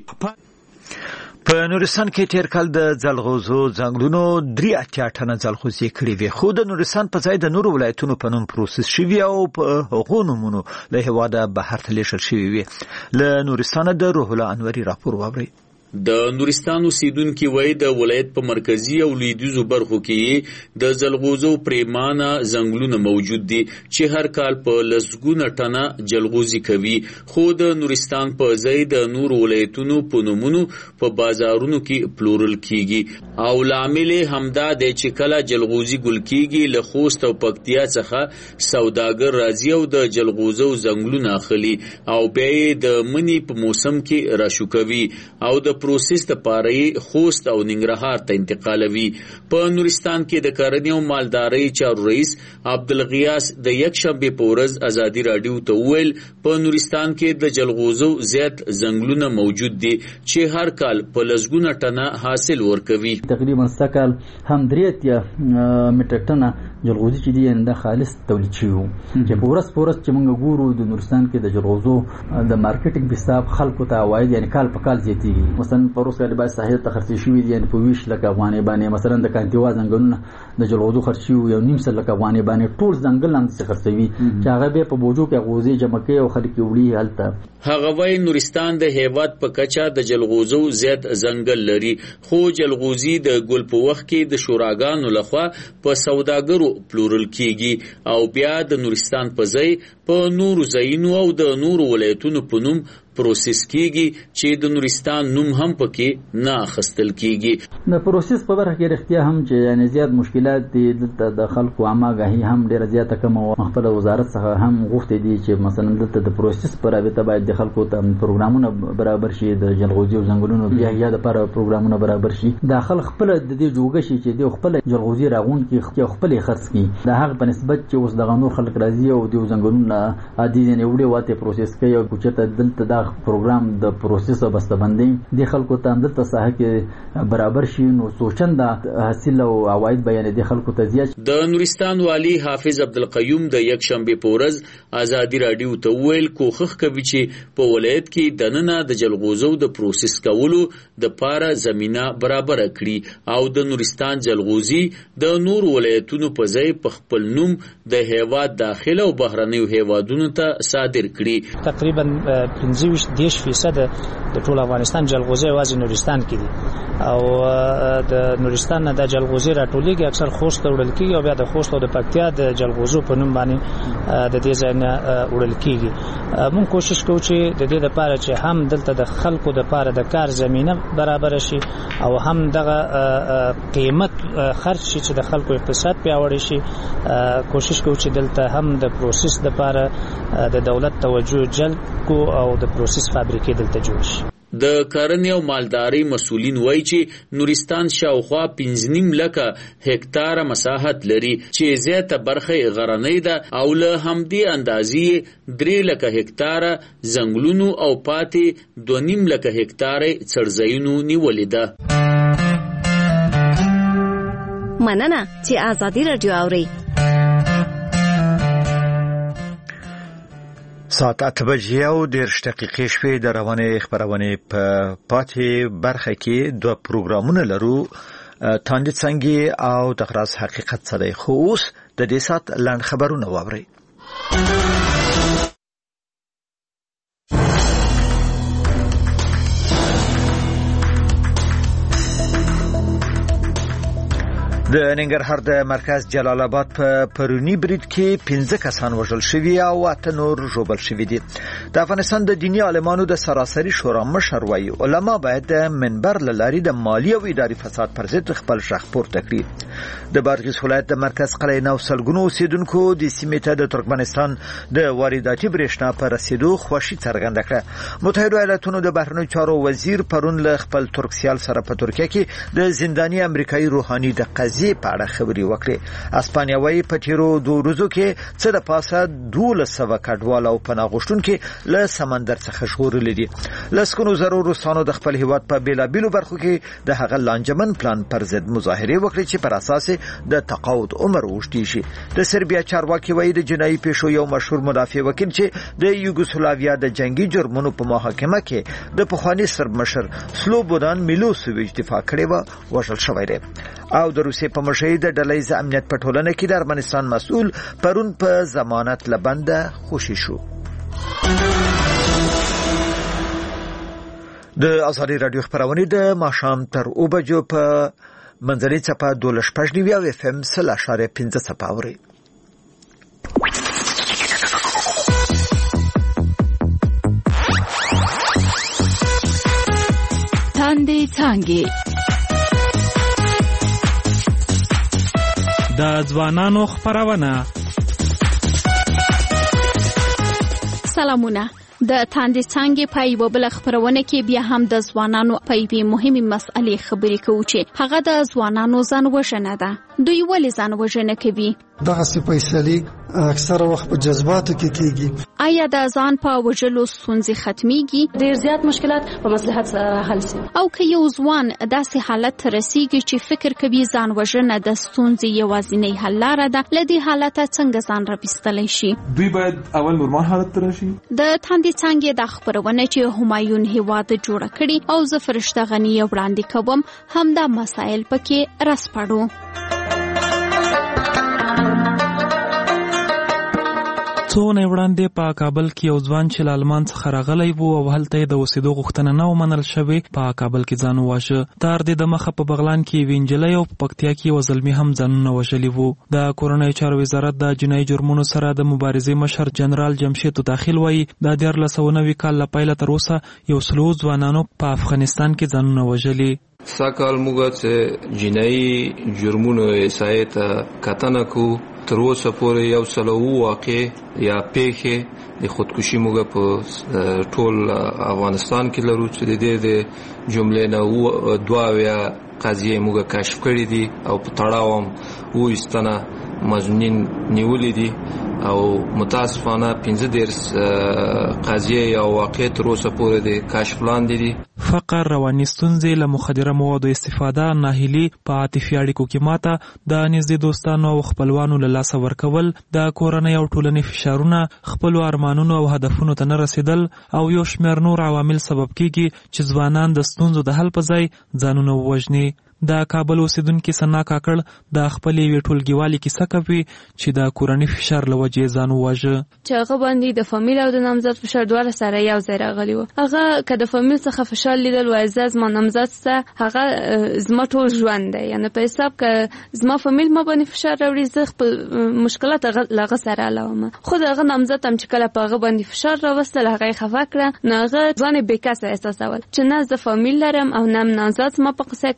په نورستان کې تیر کال د ځلغوزو ځنګلونو درې اتیا ټنه ځلغوزي کړي وي خو د نورستان په ځای د نورو ولایتونو په نوم پروسس شوي او په هغو نومونو له هېواده بهر ته لیږل شوي وي. له نورستانه د روح الله انوري راپور واورئ. د نورستان اوسیدونکي وایي د ولایت په مرکزي او لویدیځو برخو کې د ځلغوزو پریمانه ځنګلونه موجود دي چې هر کال په لسګونه ټنه جلغوزي کوي خو د نورستان په ځای د نورو ولایتونو په نومونو په بازارونو کې پلورل کیږي او لامل همدا دی چې کله جلغوزي ګل کیږي له خوست او پکتیا څخه سوداګر راځي او د جلغوزو ځنګلونه اخلي او بیا د منی په موسم کې راشوکوي او د پروسس د پاره خوست او ننګرهار ته انتقالوي. په نورستان کې د کرنې او مالدارۍ چارو رئیس عبدالغیاس د یک شنبې په ورځ ازادي راډیو ته وویل په نورستان کې د جلغوزو زیات ځنګلونه موجود دي چې هر کال په لسګونه ټنه حاصل ورکوي. تقریبا سکل هم درې اتیا میټریک ټنه جلغوزي چې دي د خالص تولید شوی چې په ورځ په ورځ چې موږ ګورو د نورستان کې د جلغوزو د مارکیټینګ په حساب خلکو ته عواید یعنی کال په کال زیاتېږي. مثلا په روس کې باید صحیح ته خرڅ شوی دي یعنی په ویش لکه افغانۍ باندې مثلا د کانتیوا ځنګلونه د جلغوزو خرڅ شوی یو نیم سل لکه افغانۍ باندې ټول ځنګل هم څه خرڅوي چې هغه به په بوجو کې غوزي جمع کوي او خلک وړي هلته. هغه وايي نورستان د هیواد په کچا د جلغوزو زیات ځنګل لري خو جلغوزي د ګل په وخت کې د شوراګانو لخوا په سوداګرو پلورل کیږي او بیا د نورستان په ځای په نورو ځایونو او د نورو ولایتونو په نوم پروسس کیږي چې د نورستان نوم هم پکې نه اخیستل کیږي. د پروسس په برخه کې رښتیا هم چې یعنی زیات مشکلات دي د خلکو عامه هم ډیره زیاته کم او خپل وزارت څخه هم غوښتي دي چې مثلا دلته د پروسس پر رابطه باید د خلکو ته پروګرامونه برابر شي د جلغوزي او ځنګلونو بیا یا د لپاره پروګرامونه برابر شي د خلک خپل د دې جوګه شي چې د خپل جلغوزي راغون کې خپل خرڅ کی د هغه په نسبت چې اوس د غنور خلک راځي او د ځنګلونو عادي نه وړي واته پروسس کوي او چې دلته د پروګرام د پروسس او بسته‌بندۍ د خلکو ته د تصحیح کې برابر شي نو سوچند حاصل او عواید بیان د خلکو ته زیات. د نورستان والی حافظ عبدالقیوم د یک شنبې په ورځ ازادي راډیو ته ویل کوښښ کوي چې په ولایت کې د نننه د جلغوزو د پروسس کولو د پاره زمينه برابر کړي او د نورستان جلغوزي د نور ولایتونو په ځای په خپل نوم د هیواد داخله او بهرنیو هیوادونو ته صادر کړي. تقریبا پنځه فیصد د ټول افغانستان جلغوزي وازي نورستان کې دي او د نورستان نه د جلغوزي راټولېږي اکثر خوست ته وړل کېږي او بیا د خوست او د پکتیا د جلغوزو په نوم باندې د دې ځای نه وړل کېږي. موږ کوشش کوو چې د دې لپاره چې هم دلته د خلکو لپاره د کار زمينه برابر شي او هم دغه قیمت خرج شي چې د خلکو اقتصاد پیاوړی شي. کوشش کوو چې دلته هم د پروسس لپاره د دولت توجه جلب کو او د پروسس فابریکې دلته جوړ شي. د کرنې او مالدارۍ مسؤلین وایي چې نورستان شاوخوا پنځه نیم لکه هکتاره مساحت لري چې زیاته برخه غرنۍ ده او له همدې اندازې درې لکه هکتاره ځنګلونو او پاتې دوه نیم لکه هکتاره څړځایونو نیولې ده. مننه چې آزادي رادیو اوري. ساعت اته بجې او دېرش دقیقې شوې. د روانې خپرونې په پاتې برخه کې دوه پروګرامونه لرو، تاندې څنګه او د غراس حقیقت سره. خو اوس د دې سات لاند خبرونه واورئ. د ننګرهار د مرکز جلال آباد په پرونی برید کې پنځه کسان وژل شوي او اته نور ژوبل شوي دي. د افغانستان د دینی عالمانو د سراسري شورا مشر وایي علما باید د منبر له لارې د مالی او اداري فساد پر ضد خپل غږ پورته کړي. د بادغیس ولایت د مرکز قلعه نو سلګونو اوسیدونکو د سیمې ته د ترکمنستان د وارداتي برېښنا په رسیدو خوښي څرګنده کړه. متحده ایالاتونو د بهرنیو چارو وزیر پرون له خپل ترکسیال سره په ترکیه کې د زنداني امریکایي روحاني د قضیې په اړه خبري وکړي. اسپانیا وايي په تیرو دوه ورځو کې څه د پاسه دولس سوه کډوال او پناه غوښتونکي له سمندر څخه ژغورل دي. لسګونو زرو روسانو د خپل هیواد په بیلابیلو برخو کې د هغه لانجمن پلان پر ضد مظاهره وکړي چې پر اساس د تقاعد عمر وشتي شي. د سربیا چارواکي وايي د جنایي پیښو یو مشهور مدافع وکیل چې د یوګوسلاویا د جنگي جرمونو په محاکمه کې د پخوانی سرب مشر سلوبودان میلوسویچ دفاع کړې و وژل شوی دی. او د روسیې په مشرۍ د ډلهییز امنیت په ټولنه کې د ارمنستان مسؤل پرون په ضمانت له بنده خوشي شو. د آزادي رادیو خبرونه د ماښام تر اوه بجو په منځنۍ څپه دولس شپږ نوي او اف ام سل اشاریه پنځه څپه اوري. تاندې څانګې د ځوانانو خبرونه. سلامونه. د تاندې څانګې په یوه بله خبرونه کې بیا هم د ځوانانو په یوې مهمې مسئلې خبرې کوو چې هغه د ځوانانو ځان وژنه ده. دوی ولې ځان وژنه کوي؟ دغه فیصلې اکثره وخت په جذباتو کې کیږي. آیا د ځان په وژلو ستونزې ختميږي؟ ډېر زیات مشکلات په مصلحت سره حل شي. او که یو ځوان داسې حالت ته رسیږي چې فکر کوي ځان وژنه د ستونزې یوازینۍ حل لاره ده، له دې حالته څنګه ځان راویستلی شي؟ دوی باید اول نورمال حالت ته راشي. د تاندې څانګې د خبرونه چې همایون هیواد جوړه کړي او زه فرشته غنی وړاندې کوم همدا مسایل پکې راسپړو. څو نه وړاندې په کابل کې یو ځوان چې لالمان څخه راغلی و او هلته د اوسېدو غوښتنه نه ومنل شوې په کابل کې ځان وواژه. تر دې د مخه په بغلان کې یوې نجلۍ او په پکتیا کې یو زلمي هم ځانونه وژلي وو. د کورنیو چارو وزارت د جنایي جرمونو سره د مبارزې مشر جنرال جمشید داخل وایي د دیارلس سوه نوي کال له پیله تر اوسه یو سلو ځوانانو په افغانستان کې ځانونه وژلي. ساکال موږ چې جنایي جرمونو احصایې ته کتنه کوو تر اوسه پورې یو سل او اوه واقع یا پیښې د خودکشي موږ په ټول افغانستان کې لرو چې د دې د جملې نه دوه اویا قضیې موږ کشف کړي دي او په تړاو هم اووه ایستنه مظنون نیولي دي او متاسفانه پنځه دېرش قضیې یا واقع تر اوسه پورې د کشف لاندې دي. فقر، رواني ستونزې، له مخدره موادو استفاده، ناهیلي، په عاطفي اړیکو کې ماته، د نږدې دوستانو او خپلوانو له لاسه ورکول، د کورنۍ او ټولنې فشارونه، خپلو ارمانونو او هدفونو ته نه رسیدل او یو شمېر نور عوامل سبب کیږي چې ځوانان د ستونزو د حل په ځای ځانونه ووژني. د کابل اوسیدونکي ثنا کاکړ د خپلې یوې ټولګیوالې کیسه کوي چې د کورني فشار له وجې ځان وواژه. چې هغه باندې د فامیل او د نامزد فشار دواړه سره یو ځای راغلي وو. هغه که د فامیل څخه فشار لیدل وای زه زما نامزد څه هغه زما ټول ژوند دی، یعنی په حساب که زما فامیل ما باندې فشار راوړي زه خپل مشکلات هغه سره علاوه خو هغه نامزد هم چې کله په هغه باندې فشار راوستل هغه یې خفه کړه نو هغه ځان بې کسه احساسول چې نه زه فامیل لرم او نه نامزد زما په قصه کې دی، نو د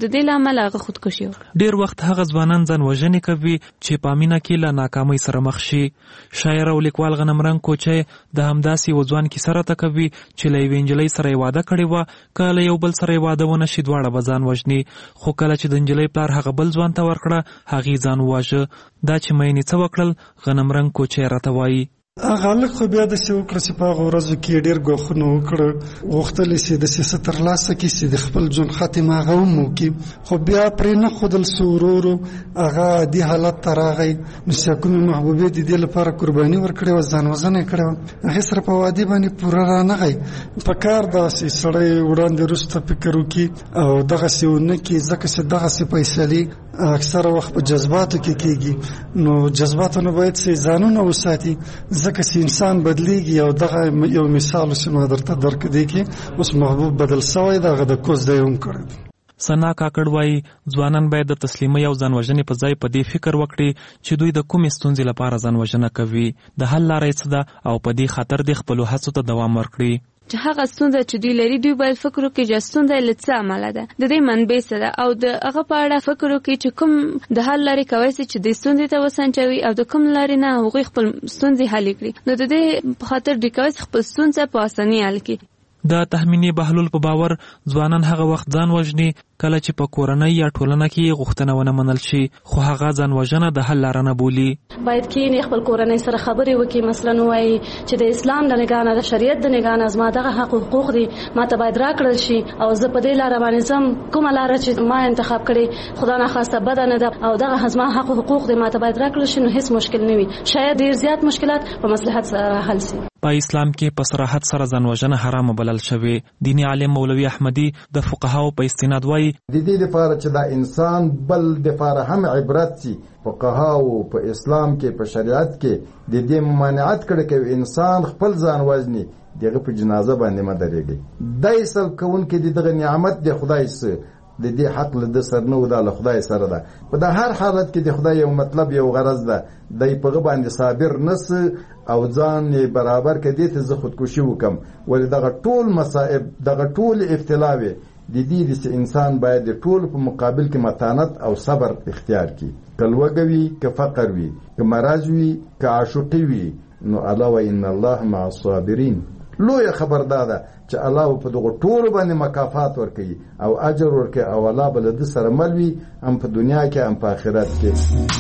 د دې لامل هغه خودکشي وکړه. ډیر وخت هغه ځوانان ځان وژنې کوي چې په مینه کې له ناکامۍ سره مخ شي. شاعر او لیکوال غنم رنګ کوچی د همداسې یو ځوان کیسه راته کوي چې له یوې نجلۍ سره یې واده کړی وه، که له یو بل سره یې واده ونه شي دواړه به ځان وژني، خو کله چې د نجلۍ پلار هغه بل ځوان ته ورکړه هغې ځان وواژه. دا چې مینې څه وکړل غنم رنګ کوچی راته وایي. هغه هلک خو بیا داسې وکړه چې په هغه ورځو کې ډېر ګواښونه وکړه، غوښتل یې چې داسې څه ترلاسه کړي چې د خپل ژوند خاتمه هغه هم وکړي، خو بیا پرې نه ښودل سو. ورو ورو هغه عادي حالت ته راغی. نو چې کومې محبوبې د دې لپاره قرباني ورکړې وه، ځان وژنه یې کړې وه، هغې سره په وادي باندې پوره رانغی. په کار داسې سړی وړاندې وروسته فکر وکړي او دغسې ونه کړي، ځکه چې دغسې فیصلې اکثره وخت په جذباتو کې کېږي. نو جذباتو نه باید چې ځانونه وساتي، ځکه چې انسان بدلیږي. او دغه یو مثال چې ما درته درکړی کې اوس محبوب بدل شوی، دغه د کوز دی هم کړی. سنا کاکړ وایي ځوانان باید د تسلیمۍ او ځان وژنې په ځای په دې فکر وکړي چې دوی د کومې ستونزې لپاره ځان وژنه کوي، د حل لاره یې څه ده، او په دې خاطر د خپلو هڅو ته دوام ورکړي. چې هغه ستونزه چې دوی لري دوی باید فکر وکړي چې ستونزه له څه عمله ده، د دې منبع څه ده، او د هغه په اړه فکر وکړي چې کوم د حل لارې کولی شي چې د ستونزې ته وسنجوي او د کوم لارې نه هغوی خپل ستونزې حل کړي. نو د دې په خاطر دوی کولی شي خپل ستونزه په اسانۍ حل کړي. د تهمینې بهلول په باور ځوانان هغه وخت ځان وژني کله چې په کورنۍ یا ټولنه کې غوښتنه ونه منل شي، خو هغه ځان وژنه د حل لاره نه بولي. باید کینې خپل کورنۍ سره خبرې وکړي، مثلا وایي چې د اسلام د نگاه نه د شریعت د نگاه نه زما دغه حق حقوق دي ما ته باید راکړل شي، او زه په دې لاره باندې ځم، کومه لاره چې ما انتخاب کړې خدا ناخواسته بده نه ده او دغه زما حق حقوق دي ما ته باید راکړل شي، نو هیڅ مشکل نه وي. شاید ډیر زیات مشکلات په مصلحت سره حل شي. په اسلام کې په صراحت سره ځان وژنه حرام بلل شوی. دینی عالم مولوي احمدي د فقهاو په استناد وایي د دې لپاره چې دا انسان بل د لپاره هم عبرت شي. فقهاو په اسلام کې په شریعت کې د دې ممانعت کړي چې انسان خپل ځان وژني دغه په جنازه باندې مدرېږي. دای سل کون کې دغه نعمت د خدای سره د دې حق له سر نه ودا له خدای سره ده. په د هر حالت کې د خدای یو مطلب یو غرض ده، دای په باندې صابر نس او ځان برابر کړي ته زه خودکشي وکم. ولې دغه ټول مصائب دغه ټول ابتلاوي د دې د انسان باید د ټول په مقابل کې متانت او صبر اختیار کړي. کلوګوي که فقر وي که مرض وي که عاشقي وي، نو الله و ان الله مع الصابرین. لوی خبردار ده چې الله په دغه ټول باندې مکافات ورکوي او اجر ورکوي، او الله بل د سره ملوي هم په دنیا کې هم په آخرت کې.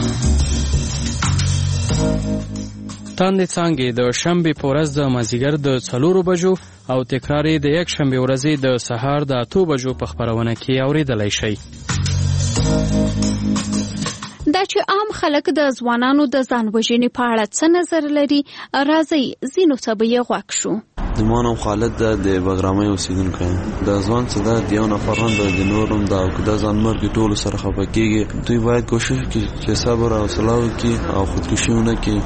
تاندې څانګې د شنبې په ورځ د مازدیګر د څلورو بجو او تکرار یې د یک شنبې ورځې د سهار د اتو بجو په خپرونه کې اورېدلی شئ. دا چې عام خلک د ځوانانو د ځان وژنې په اړه څه نظر لري، راځئ ځینو ته به یې غوږ شو. زما نوم خالد ده، د بګرامۍ اوسېدونکی یم. د ځوان څه ده د یو نفر هم ده، د نور هم ده، او که دا ځان مرګ ټولو سره خفه کېږي، دوی باید کوشش وکړي چې صبر او حوصله وکړي او خودکشي ونه کړي.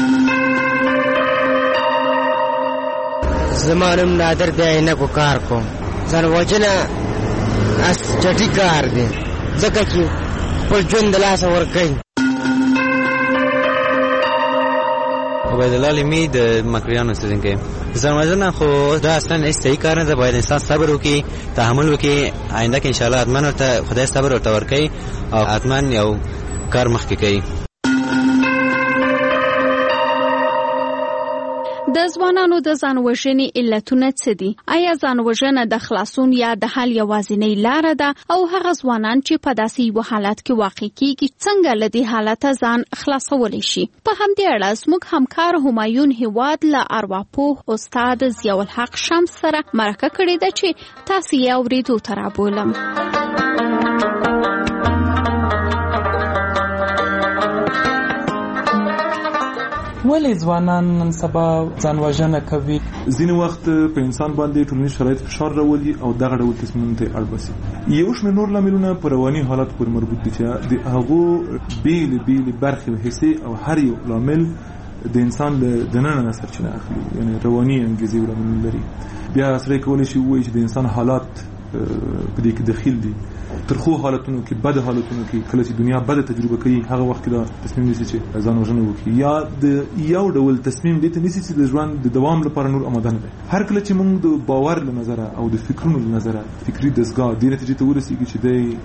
زما نوم نادر دی، عینکو کار کوم. ځان وژنه اس چټي کار دی، ځکه چې خپل ژوند د لاسه ورکوي. عبیدالله لیمی د مکریانو اوسېدونکی یم. ځان وژنه خو دا اصلا هېڅ صحیح کار نه ده، باید انسان صبر وکړي، تحمل وکړي، آینده کې انشاءالله حتما ورته خدای صبر ورته ورکوي او حتما یو کار مخکې کوي. د ځوانانو د ځان وژنې علتونه څه دي؟ آیا ځان وژنه د خلاصون یا د حل یوازینۍ لاره ده؟ او هغه ځوانان چې په داسې یو حالت کې واقع کیږي څنګه له دې حالته ځان خلاصولی شي؟ په همدې اړه زموږ همکار همایون هیواد له ارواپوه استاد ضیاءالحق شمس سره مرکه کړې ده چې تاسو یې اورېدو ته رابولم. ولې ځوانان نن سبا ځان وژنه کوي؟ ځینې وخت په انسان باندې ټولنیز شرایط فشار راولي او دغه ډول تصمیمونو ته اړ باسي. یو شمېر نور لاملونه په رواني حالت پورې مربوط دي چې د هغو بېلې بېلې برخې او حصې او هر یو لامل د انسان له دننه سرچینه اخلي، یعنې رواني انګیزې او لاملونه لري. بیا سړی کولی شي ووایي چې د انسان حالات په دې کې دخیل دي. ترخو حالتونو کې، بد حالتونو کې کله چې دنیا بده تجربه کوي، هغه وخت کې دا تصمیم نیسي چې ځان وژنه وکړي، یا د یو ډول تصمیم دې ته نیسي چې د ژوند د دوام لپاره نور آماده نه دی. هر کله چې موږ د باور له نظره او د فکرونو له نظره فکري دستګاه دې نتیجې ته ورسېږي چې دی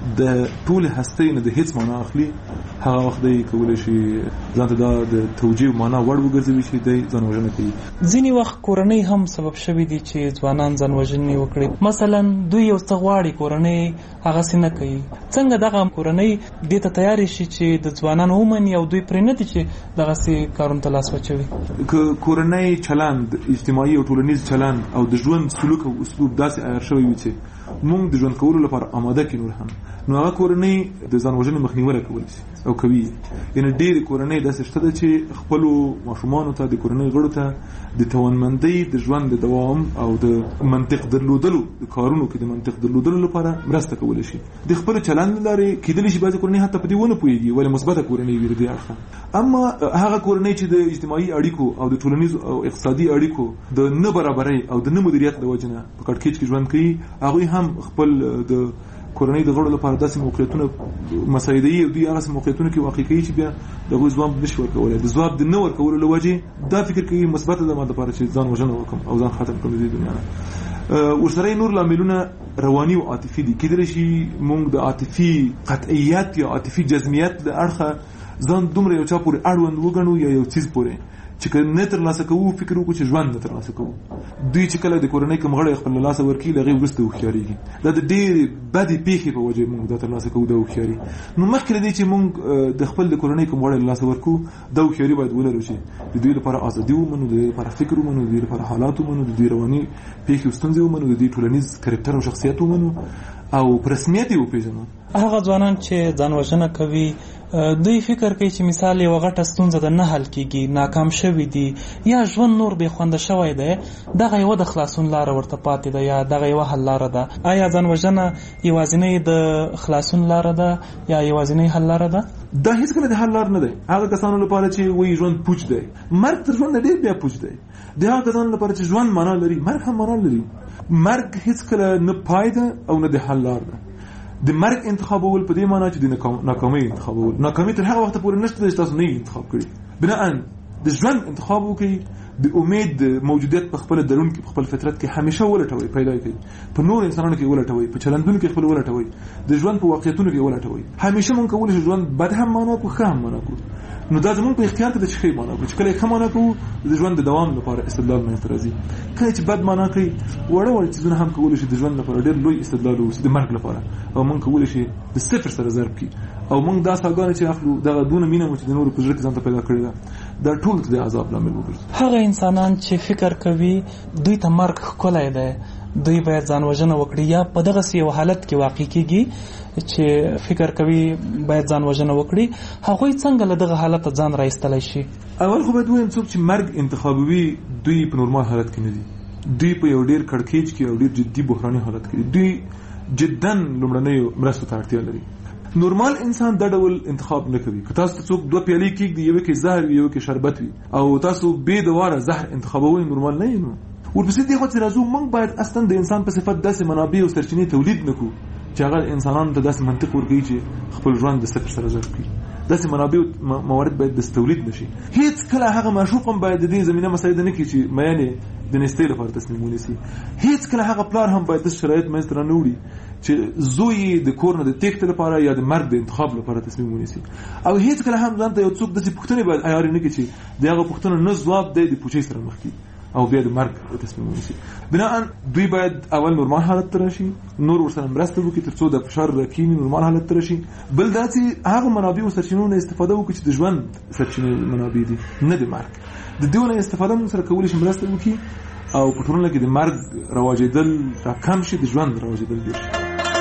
د ټول هستۍ نه د هیڅ معنا اخلي هغه وخت دی کولی شي ځان ته دا د توجیه معنا وړ وګرځوي چې دی ځان وژنه کوي. ځینې وخت کورنۍ هم سبب شوي دي چې ځوانان ځان وژنې وکړي. مثلا دوی یو څه غواړي کورنۍ هغسې نه کوي. څنګه دغه کورنۍ دې ته تیارې شي چې د ځوانانو ومني او دوی پرې نه دي چې دغسې کارونو ته لاس واچوي؟ که کورنۍ چلند اجتماعي او ټولنیز چلند او د ژوند سلوک او اسلوب داسې عیار شوی وي چې موږ د ژوند کولو لپاره آماده کړي نور هم، نو هغه کورنۍ د ځان وژنې مخنیوی کولی شي او کوي. یعنې ډېرې کورنۍ داسې شته ده چې خپلو ماشومانو ته د کورنۍ غړو ته د توانمندۍ د ژوند د دوام او د منطق درلودلو د کارونو کې د منطق درلودلو لپاره مرسته کولی شي. د خپل چلند لارې کېدلی شي بعضې کورنۍ حتی په دې ونه پوهېږي ولې مثبته کورنۍ وي د دې اړخه. اما هغه کورنۍ چې د اجتماعي اړیکو او د ټولنیزو او اقتصادي اړیکو د نه برابرۍ او د نه مدیریت د وجې نه په کړکېچ کې ژوند کوي، هغوی هم خپل د کورنۍ د غړو لپاره داسې موقعیتونه مساعدوي او دوی هغسې موقعیتونه کې واقع کوي چې بیا د هغوی ځواب نشي ورکولی. د ځواب د نه ورکولو له وجې دا فکر کوي مثبته ده ما دپاره چې ځان وژنه وکړم او ځان ختم کړم د دې دنیا نه. ورسره نور لاملونه رواني او عاطفي دي. کېدلی شي موږ د عاطفي قطعیت یا عاطفي جزمیت له اړخه ځان دومره یو چا پورې اړوند وګڼو یا یو څیز پورې چې که نه ترلاسه کوو فکر وکړو چې ژوند نه ترلاسه کوو. دوی چې کله د کورنۍ کوم غړی خپل له لاسه ورکړي له هغې وروسته هوښیارېږي. دا د ډېرې بدې پېښې په وجه موږ دا ترلاسه کوو دا هوښیاري. نو مخکې له دې چې موږ د خپل د کورنۍ کوم غړی له لاسه ورکړو دا هوښیاري باید ولرو چې د دوی لپاره ازادي ومنو، د دوی لپاره فکر ومنو، د دوی لپاره حالات ومنو، د دوی رواني پېښې او ستونزې ومنو، د دوی ټولنیز کرکټر او شخصیت ومنو او په رسمیت یې وپېژنو. هغه ځوانان چې ځان وژنه کوي دوی فکر کوي چې مثال یو غټه ستونزه ده نه حل کیږي، ناکام شوي دي یا ژوند نور بې خونده شوی دی، دغه یوه د خلاصون لاره ورته پاتې ده یا دغه یوه حل لاره ده. آیا ځان وژنه یوازینۍ د خلاصون لاره ده یا یوازینۍ حل لاره ده؟ دا هیڅکله د حل لار نه دی. هغه کسانو لپاره چې وایي ژوند پوچ دی، مرګ تر ژوند ډېر بیا پوچ دی. د هغه کسانو لپاره چې ژوند معنا لري مرګ هم معنا لري. مرګ هیڅکله نه پای ده او نه د حل لار ده. د مرګ انتخابول په دې معنی چې د ناکامۍ انتخابول. ناکامي تر هغه وخته پورې نشته چې تاسو نه انتخاب کړي. بناءً د ژوند انتخاب وکړئ، د امید موجودیت په خپل درون کې په خپل فطرت کې همیشه ولټوئ، پیدا کړئ. په نور انسانانو کې ولټوئ، په چلندونو کې خپل ولټوئ، د ژوند په واقعیتونو کې ولټوئ. همیشه مونږ کولی شو ژوند بد هم معنا کړو، ښه هم معنا کړو. نو دا زموږ په اختیار کې د ښه معنا کړو چې کله یې ښه معنا کوو د ژوند د دوام لپاره استدلال منځته راځي. کله چې بد معنا کوي وړه وړه څیزونه هم کولی شي د ژوند لپاره ډېر لوی استدلال ووسي د مرګ لپاره، او مونږ کولی شي د صفر سره ضرب کړي. او مونږ دا ساګانې چې اخلو دغه دونه مینه مو چې د نورو په زړه کې ځان ته پیدا کړې ده دا ټول د عذاب لامل وګرځي. هغه انسانان چې فکر کوي دوی ته مرګ ښکلی دی دوی باید ځان وژنه وکړي یا په دغسې یو حالت کې واقع کېږي چې فکر کوي باید ځان وژنه وکړي، هغوی څنګه له دغه حالته ځان را ایستلی شي؟ اول خو باید ووایم څوک چې مرګ انتخابوي دوی په نورمال حالت کې نه دي. دوی په یو ډېر کړکېچ کې او ډېر جدي بحراني حالت کې دي. دوی جدا لومړنیو مرستو ته اړتیا لري. نورمال انسان دا ډول انتخاب نه کوي. که تاسو څوک دوه پیالې کېږدي، یوه کې زهر وي یوه کې شربت وي او تاسو بې دواره زهر انتخابوئ، نورمال نه یې. نو ورپسې دې خوا چې راځو موږ باید اصلا د انسان په صفت داسې منابع او سرچینې تولید نه کړو چې هغه انسانانو ته داسې منطق ورکوي چې خپل ژوند د صفر سره ضرب کړي. داسې منابع او موارد باید داسې تولید نشي. هیڅ کله هغه معشوق هم باید د دې زمینه مساعده نه کړي چې میانې د نستۍ لپاره تصمیم ونیسي. هیڅ کله هغه پلار هم باید داسې شرایط منځته رانه وړي چې زوی د کور نه د تېښتې لپاره یا د مرګ د انتخاب لپاره تصمیم ونیسي. او هیڅ کله هم ځان ته یو څوک داسې پوښتنې باید عیارې نه کړي چې د هغه پوښتنو نه ځواب دی د پوچۍ سره مخ کړي او بیا د مرګ تصمیم ونیسي. بناءً دوی باید اول نورمال حالت ته راشي، نور ورسره مرسته وکړي تر څو د فشار راکیني نورمال حالت ته راشي. بل دا چې هغه منابع او سرچینو نه استفاده وکړي چې د ژوند سرچینې منابع دي نه د مرګ. د دې نه استفاده موږ سره کولی شي مرسته وکړي او په ټولنه کې د مرګ رواجېدل راکم شي، د ژوند رواجېدل ډېر شي.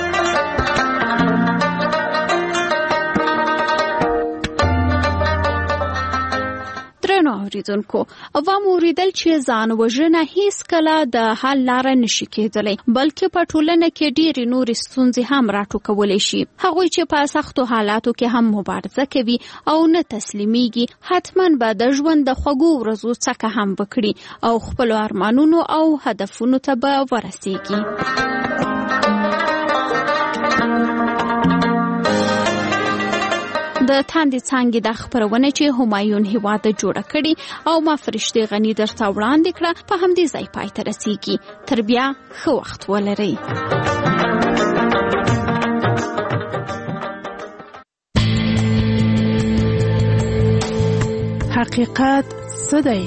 درنو اوریدونکو، عوام اوریدل چې ځان وژنه هیڅ کله د حل لاره نشي کېدلی، بلکې په ټولنه کې ډېرې نورې ستونزې هم راټوکولی شي. هغوی چې په سختو حالاتو کې هم مبارزه کوي او نه تسلیمیږي، حتما به د ژوند د خوږو ورځو څکه هم وکړي او خپلو ارمانونو او هدفونو ته به ورسیږي. د تاندې څانګې د خپرونه چې همایون هیواد جوړه کړي او ما فرشتي غني درته وړاندې کړه په همدې ځای پای ته رسیږي. تر بیا ښه وخت ولرئ. حقیقت څه دی؟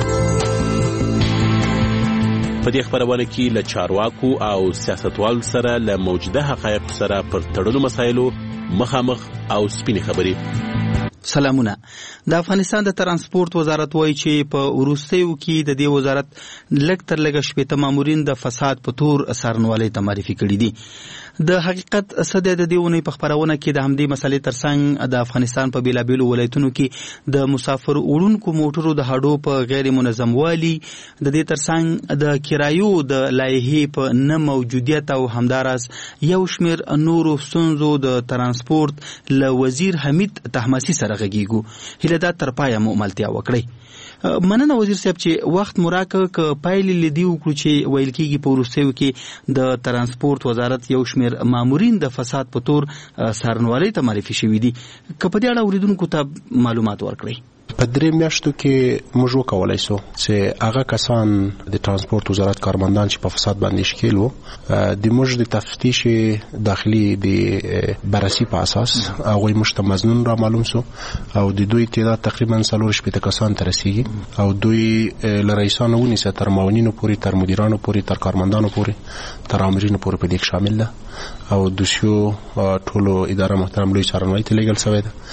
په دې خبرونه کې له چارواکو او سیاستوالو سره له موجوده حقایق سره پر تړلو مسایلو مخامخ او سپینې خبرې. سلامونه. د افغانستان د ترانسپورت وزارت وایي چې په وروستیو کې د دې وزارت لږ تر لږه شپېته مامورین د فساد په تور څارنوالۍ ته معرفي کړي دي. د حقیقت څه دی؟ د دې اونۍ په خبرونه کې د همدې مسلې ترڅنګ د افغانستان په بیلابیلو ولایتونو کې د مسافر وړونکو موټرو د هډو په غیر منظم والي، د دې ترڅنګ د کرایو د لایحې په نه موجودیت او همداراز یو شمېر نورو ستونزو د ترانسپورت له وزیر حمید طهماسي سره غږیږو. هیله ده تر پایه مو ملتیا وکړئ. مننه وزیر صاحب چې وخت مو راکړ. که پایلې لیدي وکړو چې ویل کېږي په وروستیو کې د ترانسپورت وزارت یو شمېر مامورین د فساد په تور څارنوالۍ ته معرفي شوي دي، که په دې اړه اورېدونکو ته معلومات ورکړئ. په درې میاشتو کې موږ وکولای سو چې هغه کسان د ترانسپورت وزارت کارمندان چې په فساد باندې شکیل وو د موږ د تفتیش داخلي د بررسي په اساس هغه موږ ته مزنون را معلوم سو او د دوی تعداد تقریبا څلور شپېته کسان ته رسیږي او دوی له رئیسانو ونیسه تر معاونینو پورې، تر مدیرانو پورې، تر کارمندانو پورې، تر آمرینو پورې په دې کې شامل ده او دوسیو ټولو اداره محترم لوی څارنوالۍ ته لیږل شوی ده.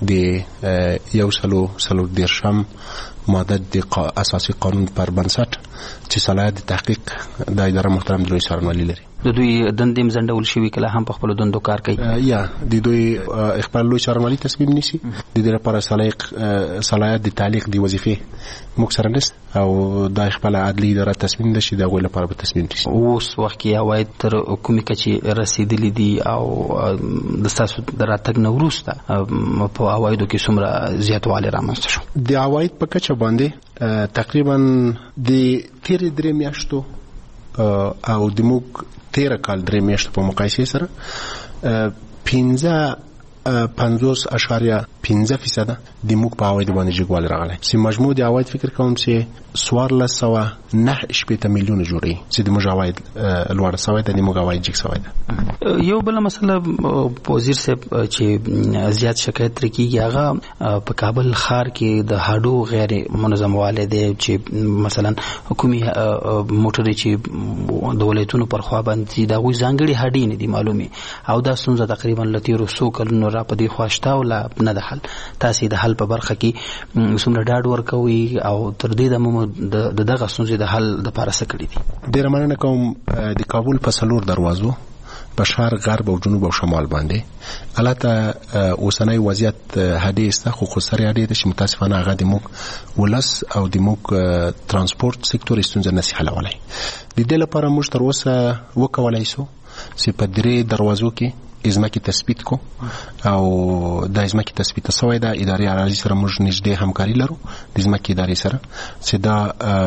د یو سلو سلو دیرشم ماده د اساسي قانون پر بنسټ چې صلاحیت د تحقیق د اداره محترم لوی څارنوالۍ لري. د دوی دندې مزنډول شوي کله هم په خپل دندو کار کوي. یا د دوی خپل لوی څارنوالۍ تصمیم نیسي د دې لپاره صلاحیت د تعلیق د وظیفې موږ سره نشته او د خپل عدلي اداره تصمیم ده چې د هغوی لپاره به تصمیم نیسي. اوس وخت کې عواید تر کومې کچې رسېدلي دي او د ستاسو د راتګ نه وروسته په عوایدو کې څومره زیاتوالی رامنځته شو؟ د عواید په کچه باندې تقریبا د تېرې درې میاشتو او د موږ تیره کال درې میاشتو په مقایسې سره پنځه پنځوس اشاریه پنځه فیصده د موږ په عواید باندې جګوالی راغلی چې مجموع د عواید فکر کوم چې څوارلس سوه نهه شپېته میلیونه جوړوي چې د موږ عواید لوړه سوی ده، د موږ عواید جګ سوی ده. یو بله مسله وزیر صاحب چې زیات شکایت ترې کېږي هغه په کابل ښار کې د هډو غیر منظم والی دی چې مثلا کومې موټرې چې د ولایتونو پر خوا باندې دي د هغوی ځانګړي هډې نه دي معلومې او دا ستونزه تقریبا له تېرو څو کلونو را په دې خوا شته او لا نه ده حل. تاسې د حل په برخه کې څومره ډاډ ورکوئ او تر دې دمه د دغه ستونزې د حل دپاره څه کړي دي؟ ډېره مننه کوم. د کابل په څلور دروازو په شرق، غرب او جنوب او شمال باندې البته اوسنی وضعیت هډې سته خو خسرې هډې ده چې متاسفانه هغه د موږ ولس او د موږ ترانسپورت سکتور ستونزه نسي حلولی. د دې لپاره موږ تر اوسه وکولای سو چې په درې دروازو کې ازمکې تثبیت کو او د ازمکې تثبیت شوی ده. ادارې اراضي سره موږ نږدې همکاري لرو د ازمکې ادارې سره چې دا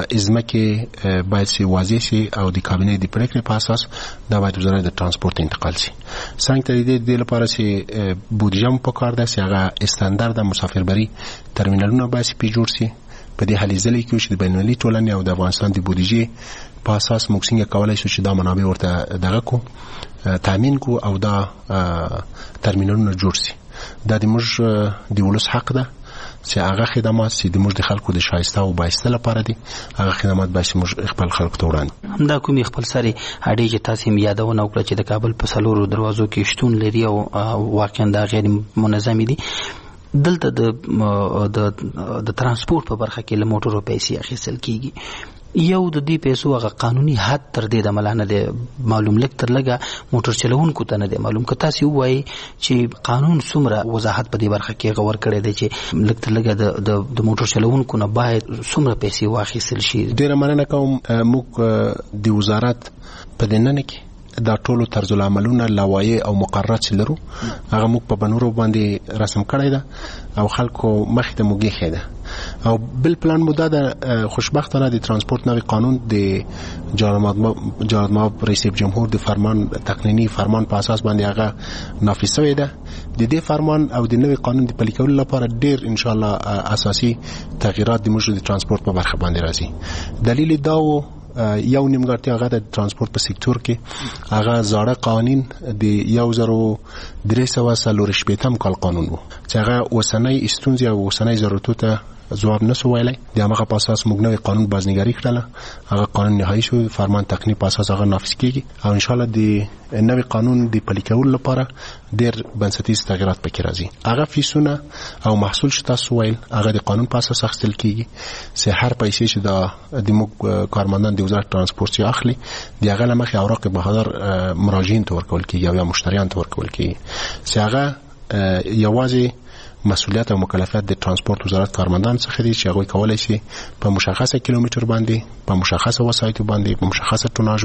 ازمکې باید سي واضح سي او د کابینې د پریکړې په اساس دا باید وزارت د ترانسپورت انتقال سي. څنګه ته د دې لپاره چې بودیجه هم پکار ده چې هغه استاندارد مسافربري ترمینالونه باید پی جوړ سي. په دې هلې ځلې کې چې د بینالمللي ټولنې او د افغانستان د بودیجې په اساس موږ څنګه کولای شو چې دا منابع ورته دغه کو تامین کو او دا ترمینالونه جوړ سي. دا د موږ د ولس حق ده چې هغه خدمات چې د موږ د خلکو د شایسته او بایسته لپاره دي هغه خدمات باید موږ خپل خلکو ته وړاندې. همدا کومې خپل سرې هډې چې تاسې هم یادونه وکړه چې د کابل په څلورو دروازو کې شتون لري او واقعا دا غیر منظمې دي، دلته د د ترانسپورت په برخه کې له موټرو پیسې اخیستل کېږي. یو د دې پیسو هغه قانوني حد تر دې دمه نه دی معلوم، لږ تر لږه موټر چلوونکو ته نه دی معلوم. که تاسې ووایئ چې قانون څومره وضاحت په دې برخه کې غور کړی دی چې لږ تر لږه د موټر چلوونکو نه باید څومره پیسې واخیستل شي؟ ډېره مننه کوم. موږ د وزارت په دننه کې دا ټولو طرز العملونه لوایح او مقررات چې لرو هغه موږ په بنورو باندې رسم کړی ده او خلکو مخې ته موږ ایښی ده او بل پلان مو دا ده خوشبختانه د ترانسپورت نوی قانون د جهادمآب رئیس جمهور د فرمان تقنینی فرمان په اساس باندې هغه نافذ شوی ده. د دې فرمان او د نوی قانون د پلي کولو لپاره ډېر ان شاء الله اساسي تغییرات د موږ د ترانسپورت په برخه باندې راځي. دلیل دا و یو نیمګړتیا هغه د ترانسپورت په سکتور کې هغه زاړه قوانین د یو زرو درې سوه څلور شپېتم کال قانون و چې هغه اوسنۍ ستونزې او اوسنۍ ضرورتو ته ځواب نسو ویلای. د هغه په اساس موږ نوې قانون بازنګری کړل، هغه قانون نهایی شو، فرمان تقنینی په اساس هغه نافذ کیږي او ان شاء الله د نوې قانون د پلي کولو لپاره ډېر بنسټیز تغیرات پکې راځي. هغه فیسونه او محصول چې تاسو ویل هغه د قانون په اساس اخیستل کیږي، چې هر پیسې چې د موږ کارمندان د وزارت ترانسپورت اخلي د هغه لمخې اوراق بهادر مراجعین ته ورکول کیږي او یا مشتریان ته ورکول کیږي، چې هغه یوازې مسؤلیت او مکلفیت د ترانسپورت وزارت کارمندان څخه دي چې هغه کولای شي په مشخصه کیلومتر باندې، په مشخصه وسایط باندې، په مشخصه ټوناژ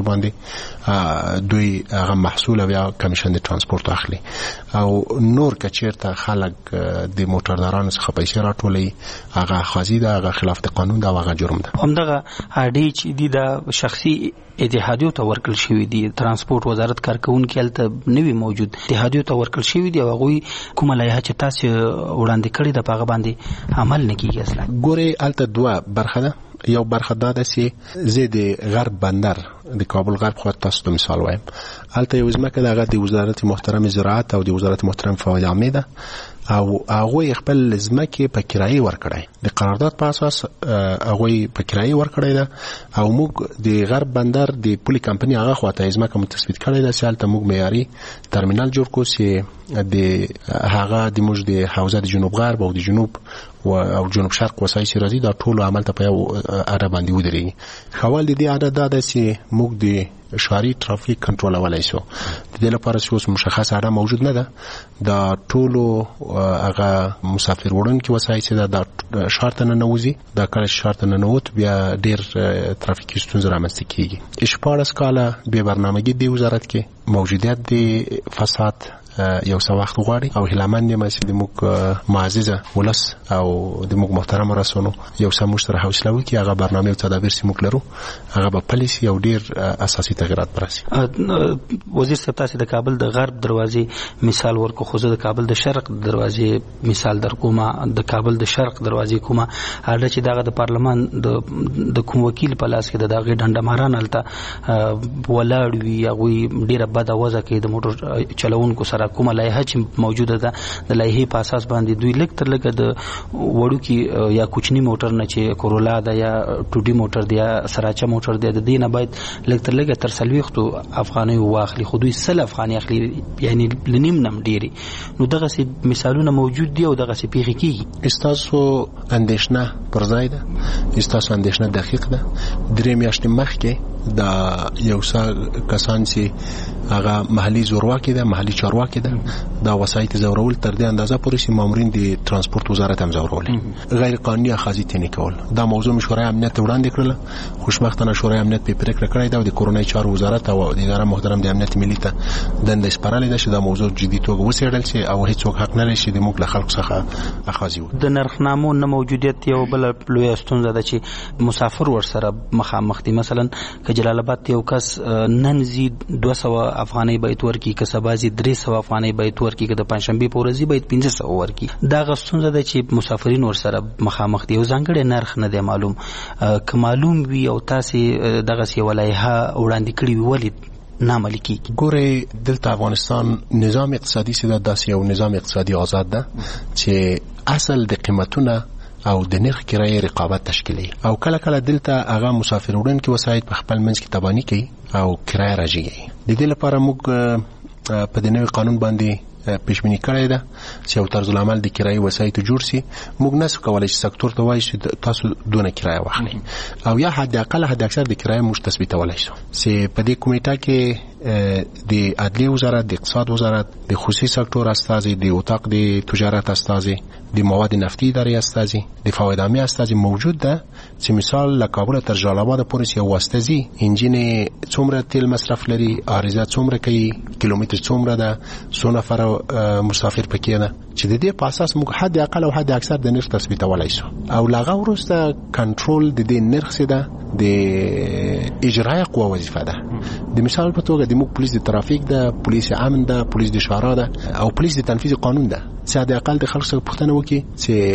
باندې دوی هغه محصول او یا کمیشن د ترانسپورت اخلي. او نور کچیرته خلک د موټردارانو څخه پیسې راټولي هغه خاصی ده، هغه خلاف د قانون ده، هغه جرم ده. همدغه اډی چې دی د شخصي اتحادیو ته ورکل شوی دی، ترانسپورت وزارت کارکونکو هلته نوی موجود اتحادیو ته ورکل شوی دی او هغه کومه لایحه چې تاسو وړاندې کړی د پاغه باندې عمل نه کیږي. اصلا ګوري هلته دوه برخه ده. یو برخه دا ده چې زه د غرب بندر د کابل غرب خو تاسو ته مثال وایم، هلته یو ځمکه دغه د وزارت محترم زراعت او د وزارت محترم فواد عامه ده او هغه خپل ځمکه په کرایه ورکړای، د قرارداد په اساس هغه په کرایه ورکړای ده او موږ د غرب بندر د پولي کمپنی هغه خواته ځمکه متثبت کړی ده چې هلته موږ معیاري ترمینال جوړ کړو چې د هغه د موږ د حوزه د جنوب غرب او د جنوب او جنوب شرق وسایل چې راځي دا ټول عمل ته په یو اړه باندې ودرېږي. خوال د دې اړه دا ده چې موږ د شاري ترافیک کنټرول ولای شو، د دې لپاره چې اوس مشخص اړه موجود نه ده. دا ټول هغه مسافر وړونکي وسایل چې د شارت نه نوځي، دا کله شارت نه نووت بیا ډېر ترافیکي ستونزې رامنځته کیږي. شپاړس کاله بې برنامه‌ګي د وزارت کې موجودیت د فساد یو څه وخت غواړي او هیلمن یم چې د موږ معززه ولس او د موږ محترم رسونو یو څه مشترک حوصله وکړي، هغه برنامه او تدابیر چې موږ لرو هغه په پالیسي او ډیر اساسي تغیرات برسي. وزیر صاحب تاسو د کابل د غرب دروازې مثال ورکو، خو زه د کابل د شرق دروازې مثال در کومه. د کابل د شرق دروازې کومه اړه چې دغه د پارلمان د د کوم وکیل په لاس کې د دغه ډنډماران الته ولاړ وي، هغه ډیره بد اوازه کوي د موټر چلوونکو سره. کومه لایحه چې موجوده ده د لایحې په اساس باندې دوی لږ تر لږه د وړوکي یا کوچني موټر نه چې کورولا ده یا ټوډي موټر دی یا سراچه موټر دی، د دې نه باید لږ تر لږه تر څلوېښتو افغانۍ واخلي، خو دوی سل افغانۍ اخلي، یعنی لنیم نم ډېرې. نو دغسې مثالونه موجود دي او دغسې پیښې کېږي. ستاسو اندېښنه پر ځای ده، ستاسو اندېښنه دقیق ده. درې میاشتې مخکې دا یو څه کسان چې هغه محلي زورواکي ده، محلي چارواکي ده، دا وسایط زورول تر دې اندازه پورې چې مامورین د ترانسپورت وزارت هم زورول، غیر قانوني اخاذي تنې کول. دا موضوع شورای امنیت وړاندې کړل، خوشبختانه شورای امنیت په پریکړه کړې ده او د کورونای چارو وزارت او د اداره محترم د امنیت ملي ته دنده سپارلې ده چې دا موضوع جدي توګه وڅېړل شي او هیڅوک حق نه لري چې د موږ له خلکو څخه اخاذي وي. د نرخنامو نه موجودیت یو بل لویه ستونزه ده چې مسافر ورسره مخامخ دي. مثلا که جلال آباد یو کس نن زی دوه سوه افغانۍ باید ورکړي، که سبا زی درې سوه افغانۍ باید ورکړي، که د پنجشنبې په ورځ باید پنځه سوه ورکړي. دغه ستونزه ده چې مسافرین ورسره مخامخ دي، یو ځانګړی نرخ نه دی معلوم. که معلوم وي او تاسې دغسې یوه لایحه وړاندې کړې وي ولې نعملي کیږي؟ ګورئ دلته افغانستان نظام اقتصادي چې ده داسې یو نظام اقتصادي آزاد ده چې اصل د قیمتونه او د نرخ کرایې رقابت تشکیلي او کله کله دلته هغه مسافر وړونکي وسایط په خپل منځ کې تبانی کوي او کرایه راجګي. د دې لپاره موږ په دې نوي قانون باندې پیشبینی کړی ده چې یو طرز العمل د کرایې وسایط جوړ شي. موږ نسو کولای چې سکتور ته وایي چې تاسو دونه کرایه واخلئ او یا حد اقل حد اکثر د کرایې موږ تثبیتولای شو. چې په دې کمیټه کې د عدلیه وزارت، د اقتصاد وزارت، د خصوصي سکتور استازي، د اتاق د تجارت استازي، د مواد نفتي ادارې استازي، د فواید عامه استازي موجود ده چې مثال له کابل تر جلال آباد پورې یو واستازي انجین څومره تیل مصرف لري، عارضه څومره کوي، کیلومتر څومره ده، څو نفر مسافر پکې ده، چې د دې په اساس موږ حد اقل او حد اکثر د نرخ تثبیتولای شو او لغه وروسته کنټرول د دې نرخ سره د اجرای قوه وظیفه ده. د مثال په توګه د موږ پولیس د ترافیک ده، پولیس امن ده، پولیس د شورا ده او پولیس د تنفیذ قانون ده. چې د اقل د خلکو څخه پوښتنه وکړي چې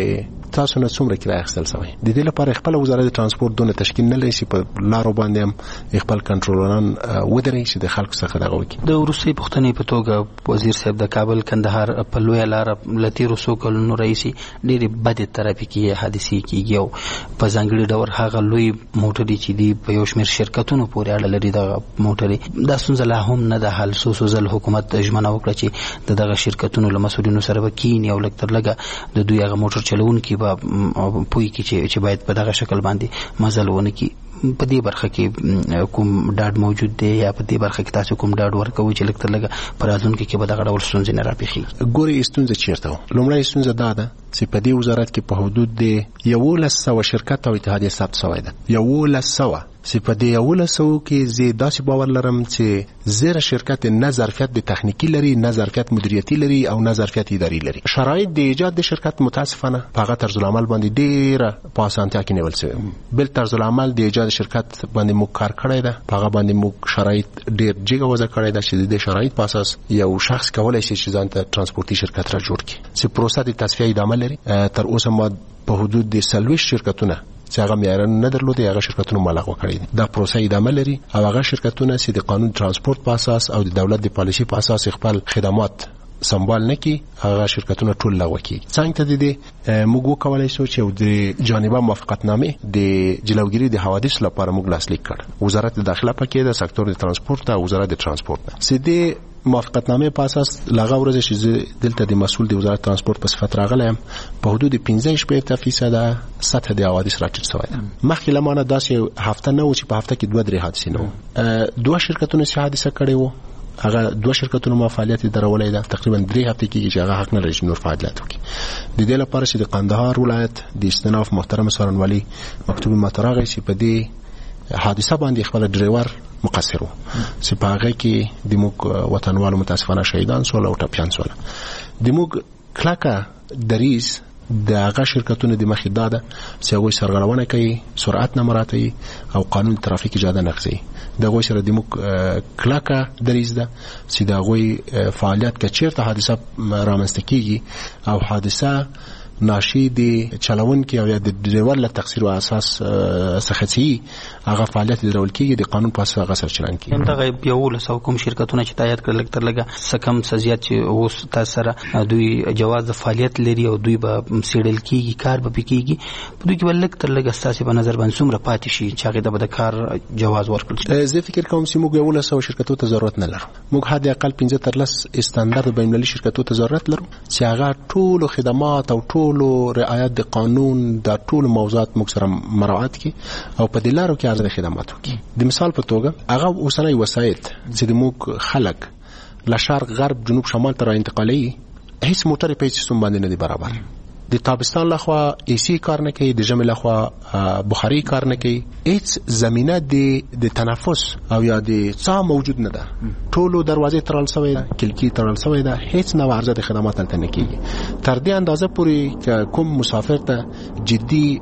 تاسو نه څومره کرایه اخیستل شوی. د دې لپاره خپل وزارت ترانسپورت دونه تشکیل نه لري چې په لارو باندې هم خپل کنټرولران ودرې چې د خلکو څخه دغه وکړي. د وروستي پوښتنې په توګه وزیر صاحب د کابل کندهار په لویه لار لتیرو سو کلونو رئیسي ډېرې بدې ترافیکي حادثې کیږي او په ځانګړي ډول هغه لوی موټرې چې دي په یو شمېر شرکتونو پورې اړه لري دغه موټرې دا ستونزه لا هم نه ده حل. څو څو ځل حکومت ژمنه وکړه چې د دغه شرکتونو له مسؤلینو سره به کیني او لږ تر لږه د دوی هغه موټر چلوونکي به پوهې کړي چې باید په دغه شکل باندې مزل ونه کړي. په دې برخه کې کوم ډاډ موجود دی یا په دې برخه کې تاسو کوم ډاډ ورکوئ چې لږ تر لږه په راتلونکي کې به دغه ډول ستونزې نه راپېښېږي؟ ګورې ستونزه چېرته وه؟ لومړی ستونزه دا ده چې په دې وزارت کې په حدود د یولس سوه شرکت او اتحادیه ثبت شوی ده. یولس سوه چې په دې یولس سوو کې زه داسې باور لرم چې زیره شرکت نه ظرفیت د تخنیکي لري، نه ظرفیت مدیریتي لري او نه ظرفیت اداري لري. شرایط د ایجاد د شرکت متاسفانه په هغه طرز العمل باندې ډېره په اسانتیا کې نیول شوی. بل طرز العمل د ایجاد شرکت باندې موږ کار کړی ده، په هغه باندې موږ شرایط ډېر جګه وضع کړی ده چې د دې شرایط په اساس یو شخص کولی شي چې ځان ته ترانسپورتي شرکت را جوړ کړي. چې پروسه د تصفیه ادامه لري. تر اوسه ما په حدود د څلوېښت شرکتونه چې هغه معیارونه نه درلودي هغه شرکتونه ملغوه کړي دي. دا پروسه ادامه لري او هغه شرکتونه چې د قانون ترانسپورت په اساس او د دولت د پالیسي په اساس خپل خدمات سمبال نه کی هغه شرکتونه ټول لغوه کیږي. څنګه ته دي موږ وکولای شو چې د جانبه موافقتنامه د جلوګیری د حوادث لپاره موږ لاسلیک کړ. وزارت داخله پکې د سکتور د ترانسپورت او وزارت د ترانسپورت سیده موافقتنامه په اساس لغه ورځ چې دلته د مسول د وزارت ترانسپورت په صفت راغلم په حدود پنځه شپږ فیصد سطح د حوادث راټیټ شوی ده. مخکې لمانه داسې هفته نه و چې په هفته کې دوه درې حادثې نه و. دوه شرکتونه چې حادثه کړې وو هغه دوه شرکتونو ما فعالیت درولې ده. تقریبا درې هفته کېږي چې هغه حق نه لري چې نور فعالیت وکړي. د دې لپاره چې د قندهار ولایت د استناف محترم څارنوالي مکتوب ماته راغی چې په دې حادثه باندې خپل ډرایور مقصر و چې په هغه کې د موږ وطنوالو متاسفانه شهیدان سول او ټپیان سول. د موږ کلکه دریز د هغه شرکتونو د مخې داده چې هغوی سرغړونه کوي، سرعت نه مراعتوي او قانون ترافیک اجازه نه اخلي. د هغوی سره د موږ کلکه دریز ده چې د هغوی فعالیت که چېرته حادثه رامنځته کېږي او حادثه ناشي د چلونکي او یا د ډرایور له تقصیر او اساس څخه چې هغه فعالیت درول کېږي د قانون په اساس هغه سره چلن کېږي. همدغه یولس او کوم شرکتونه چې تایید کړل لږ تر لږه څه کم څه زیات چې اوس تاسو سره دوی جواز د فعالیت لري او دوی به څېړل کېږي، کار به پکې کېږي. په دوی کې به لږ تر لږه ستاسې په نظر باندې څومره پاتې شي چې هغې ته به د کار جواز ورکړل شي؟ زه فکر کوم چې موږ یولس سوه شرکتو ته ضرورت نه لرو. موږ حد اقل پنځه تر لس استاندارد بینالمللي شرکتو ته ضرورت لرو چې هغه ټولو خدمات او ټولو رعایت د قانون د ټول موضوعات موږ سره مراعات کی او په دلارو کې ارزښت خدمات وکړي. د مثال په توګه هغه اوسنۍ وسایط چې د موږ خلک له شرق غرب جنوب شمال ته را انتقالوي هیڅ موټر په هیڅ سیستم باندې نه دی برابر. د تابستان لخوا ایسی کار نه کوي، د ژمي لخوا بخاري کار نه کوي. هیڅ زمینه د د تنفس او یا د څا موجود نه ده. ټولو دروازې تړل شوی ده، کلکی تړل شوی ده، هیڅ نوع عرضه د خدمات هلته نه کیږي. تر دې اندازه پورې که کوم مسافر ته جدي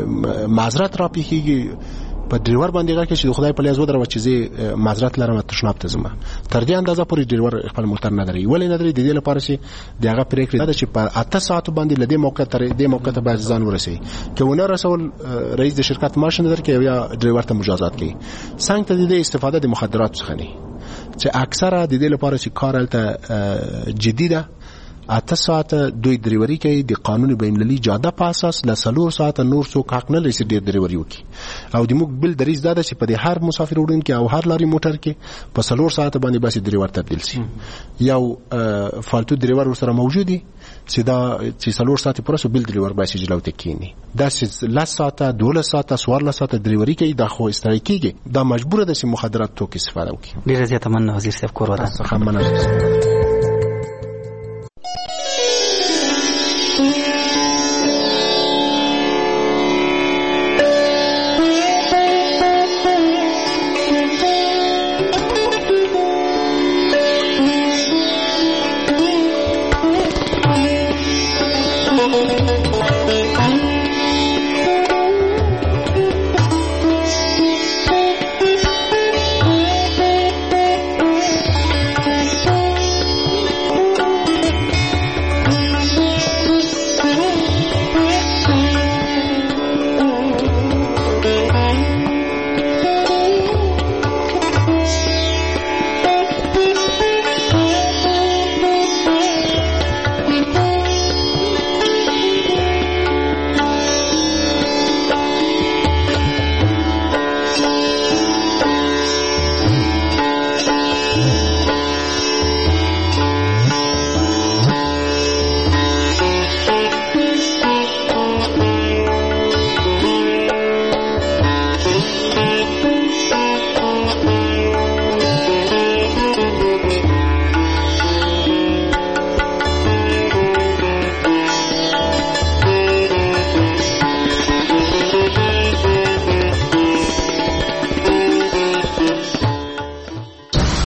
معذرت را پیښیږي په ډرایور باندې راکې چې خدای په لیاز ودرو چې زه معذرت لرم تشناب ته ځم، تر دې اندازه پورې ډرایور خپل موټر نه دري. ولې نه دري؟ د دې لپاره چې دغه پریکړه ده چې په اته ساعتو باندې لدې موقع تر دې موقع ته باید ځان ورسي. که ونه رسول رئیس د شرکت ماشین درکې یا ډرایور ته مجازات کوي. څنګه ته د استفاده د مخدرات څخه نه چې اکثره د دې لپاره چې کار الته جدي ده اته ساعته دوی ډرایوري کوي د قانون بینالمللي جاده په اساس له څلور ساعته نور څوک حق نه لري چې ډېر ډرایوري وکړي. او د موږ بل دریځ دا ده چې په دې هر مسافر وړونکي او هر لاري موټر کې په څلور ساعته باندې بس ډرایور تبدیل شي. یو فالتو ډرایور ورسره موجود دي چې دا چې څلور ساعته پوره سو بل ډرایور بس جلوته کینی. دا چې ل ساعته دولس ساعته څوارلس ساعته ډرایوري کوي دا خو استرایکیږي. دا مجبور ده چې مخدرات توکي استفاده وکړي. ډیره زیاته مننه وزیر صاحب کور ودا څخه مننه.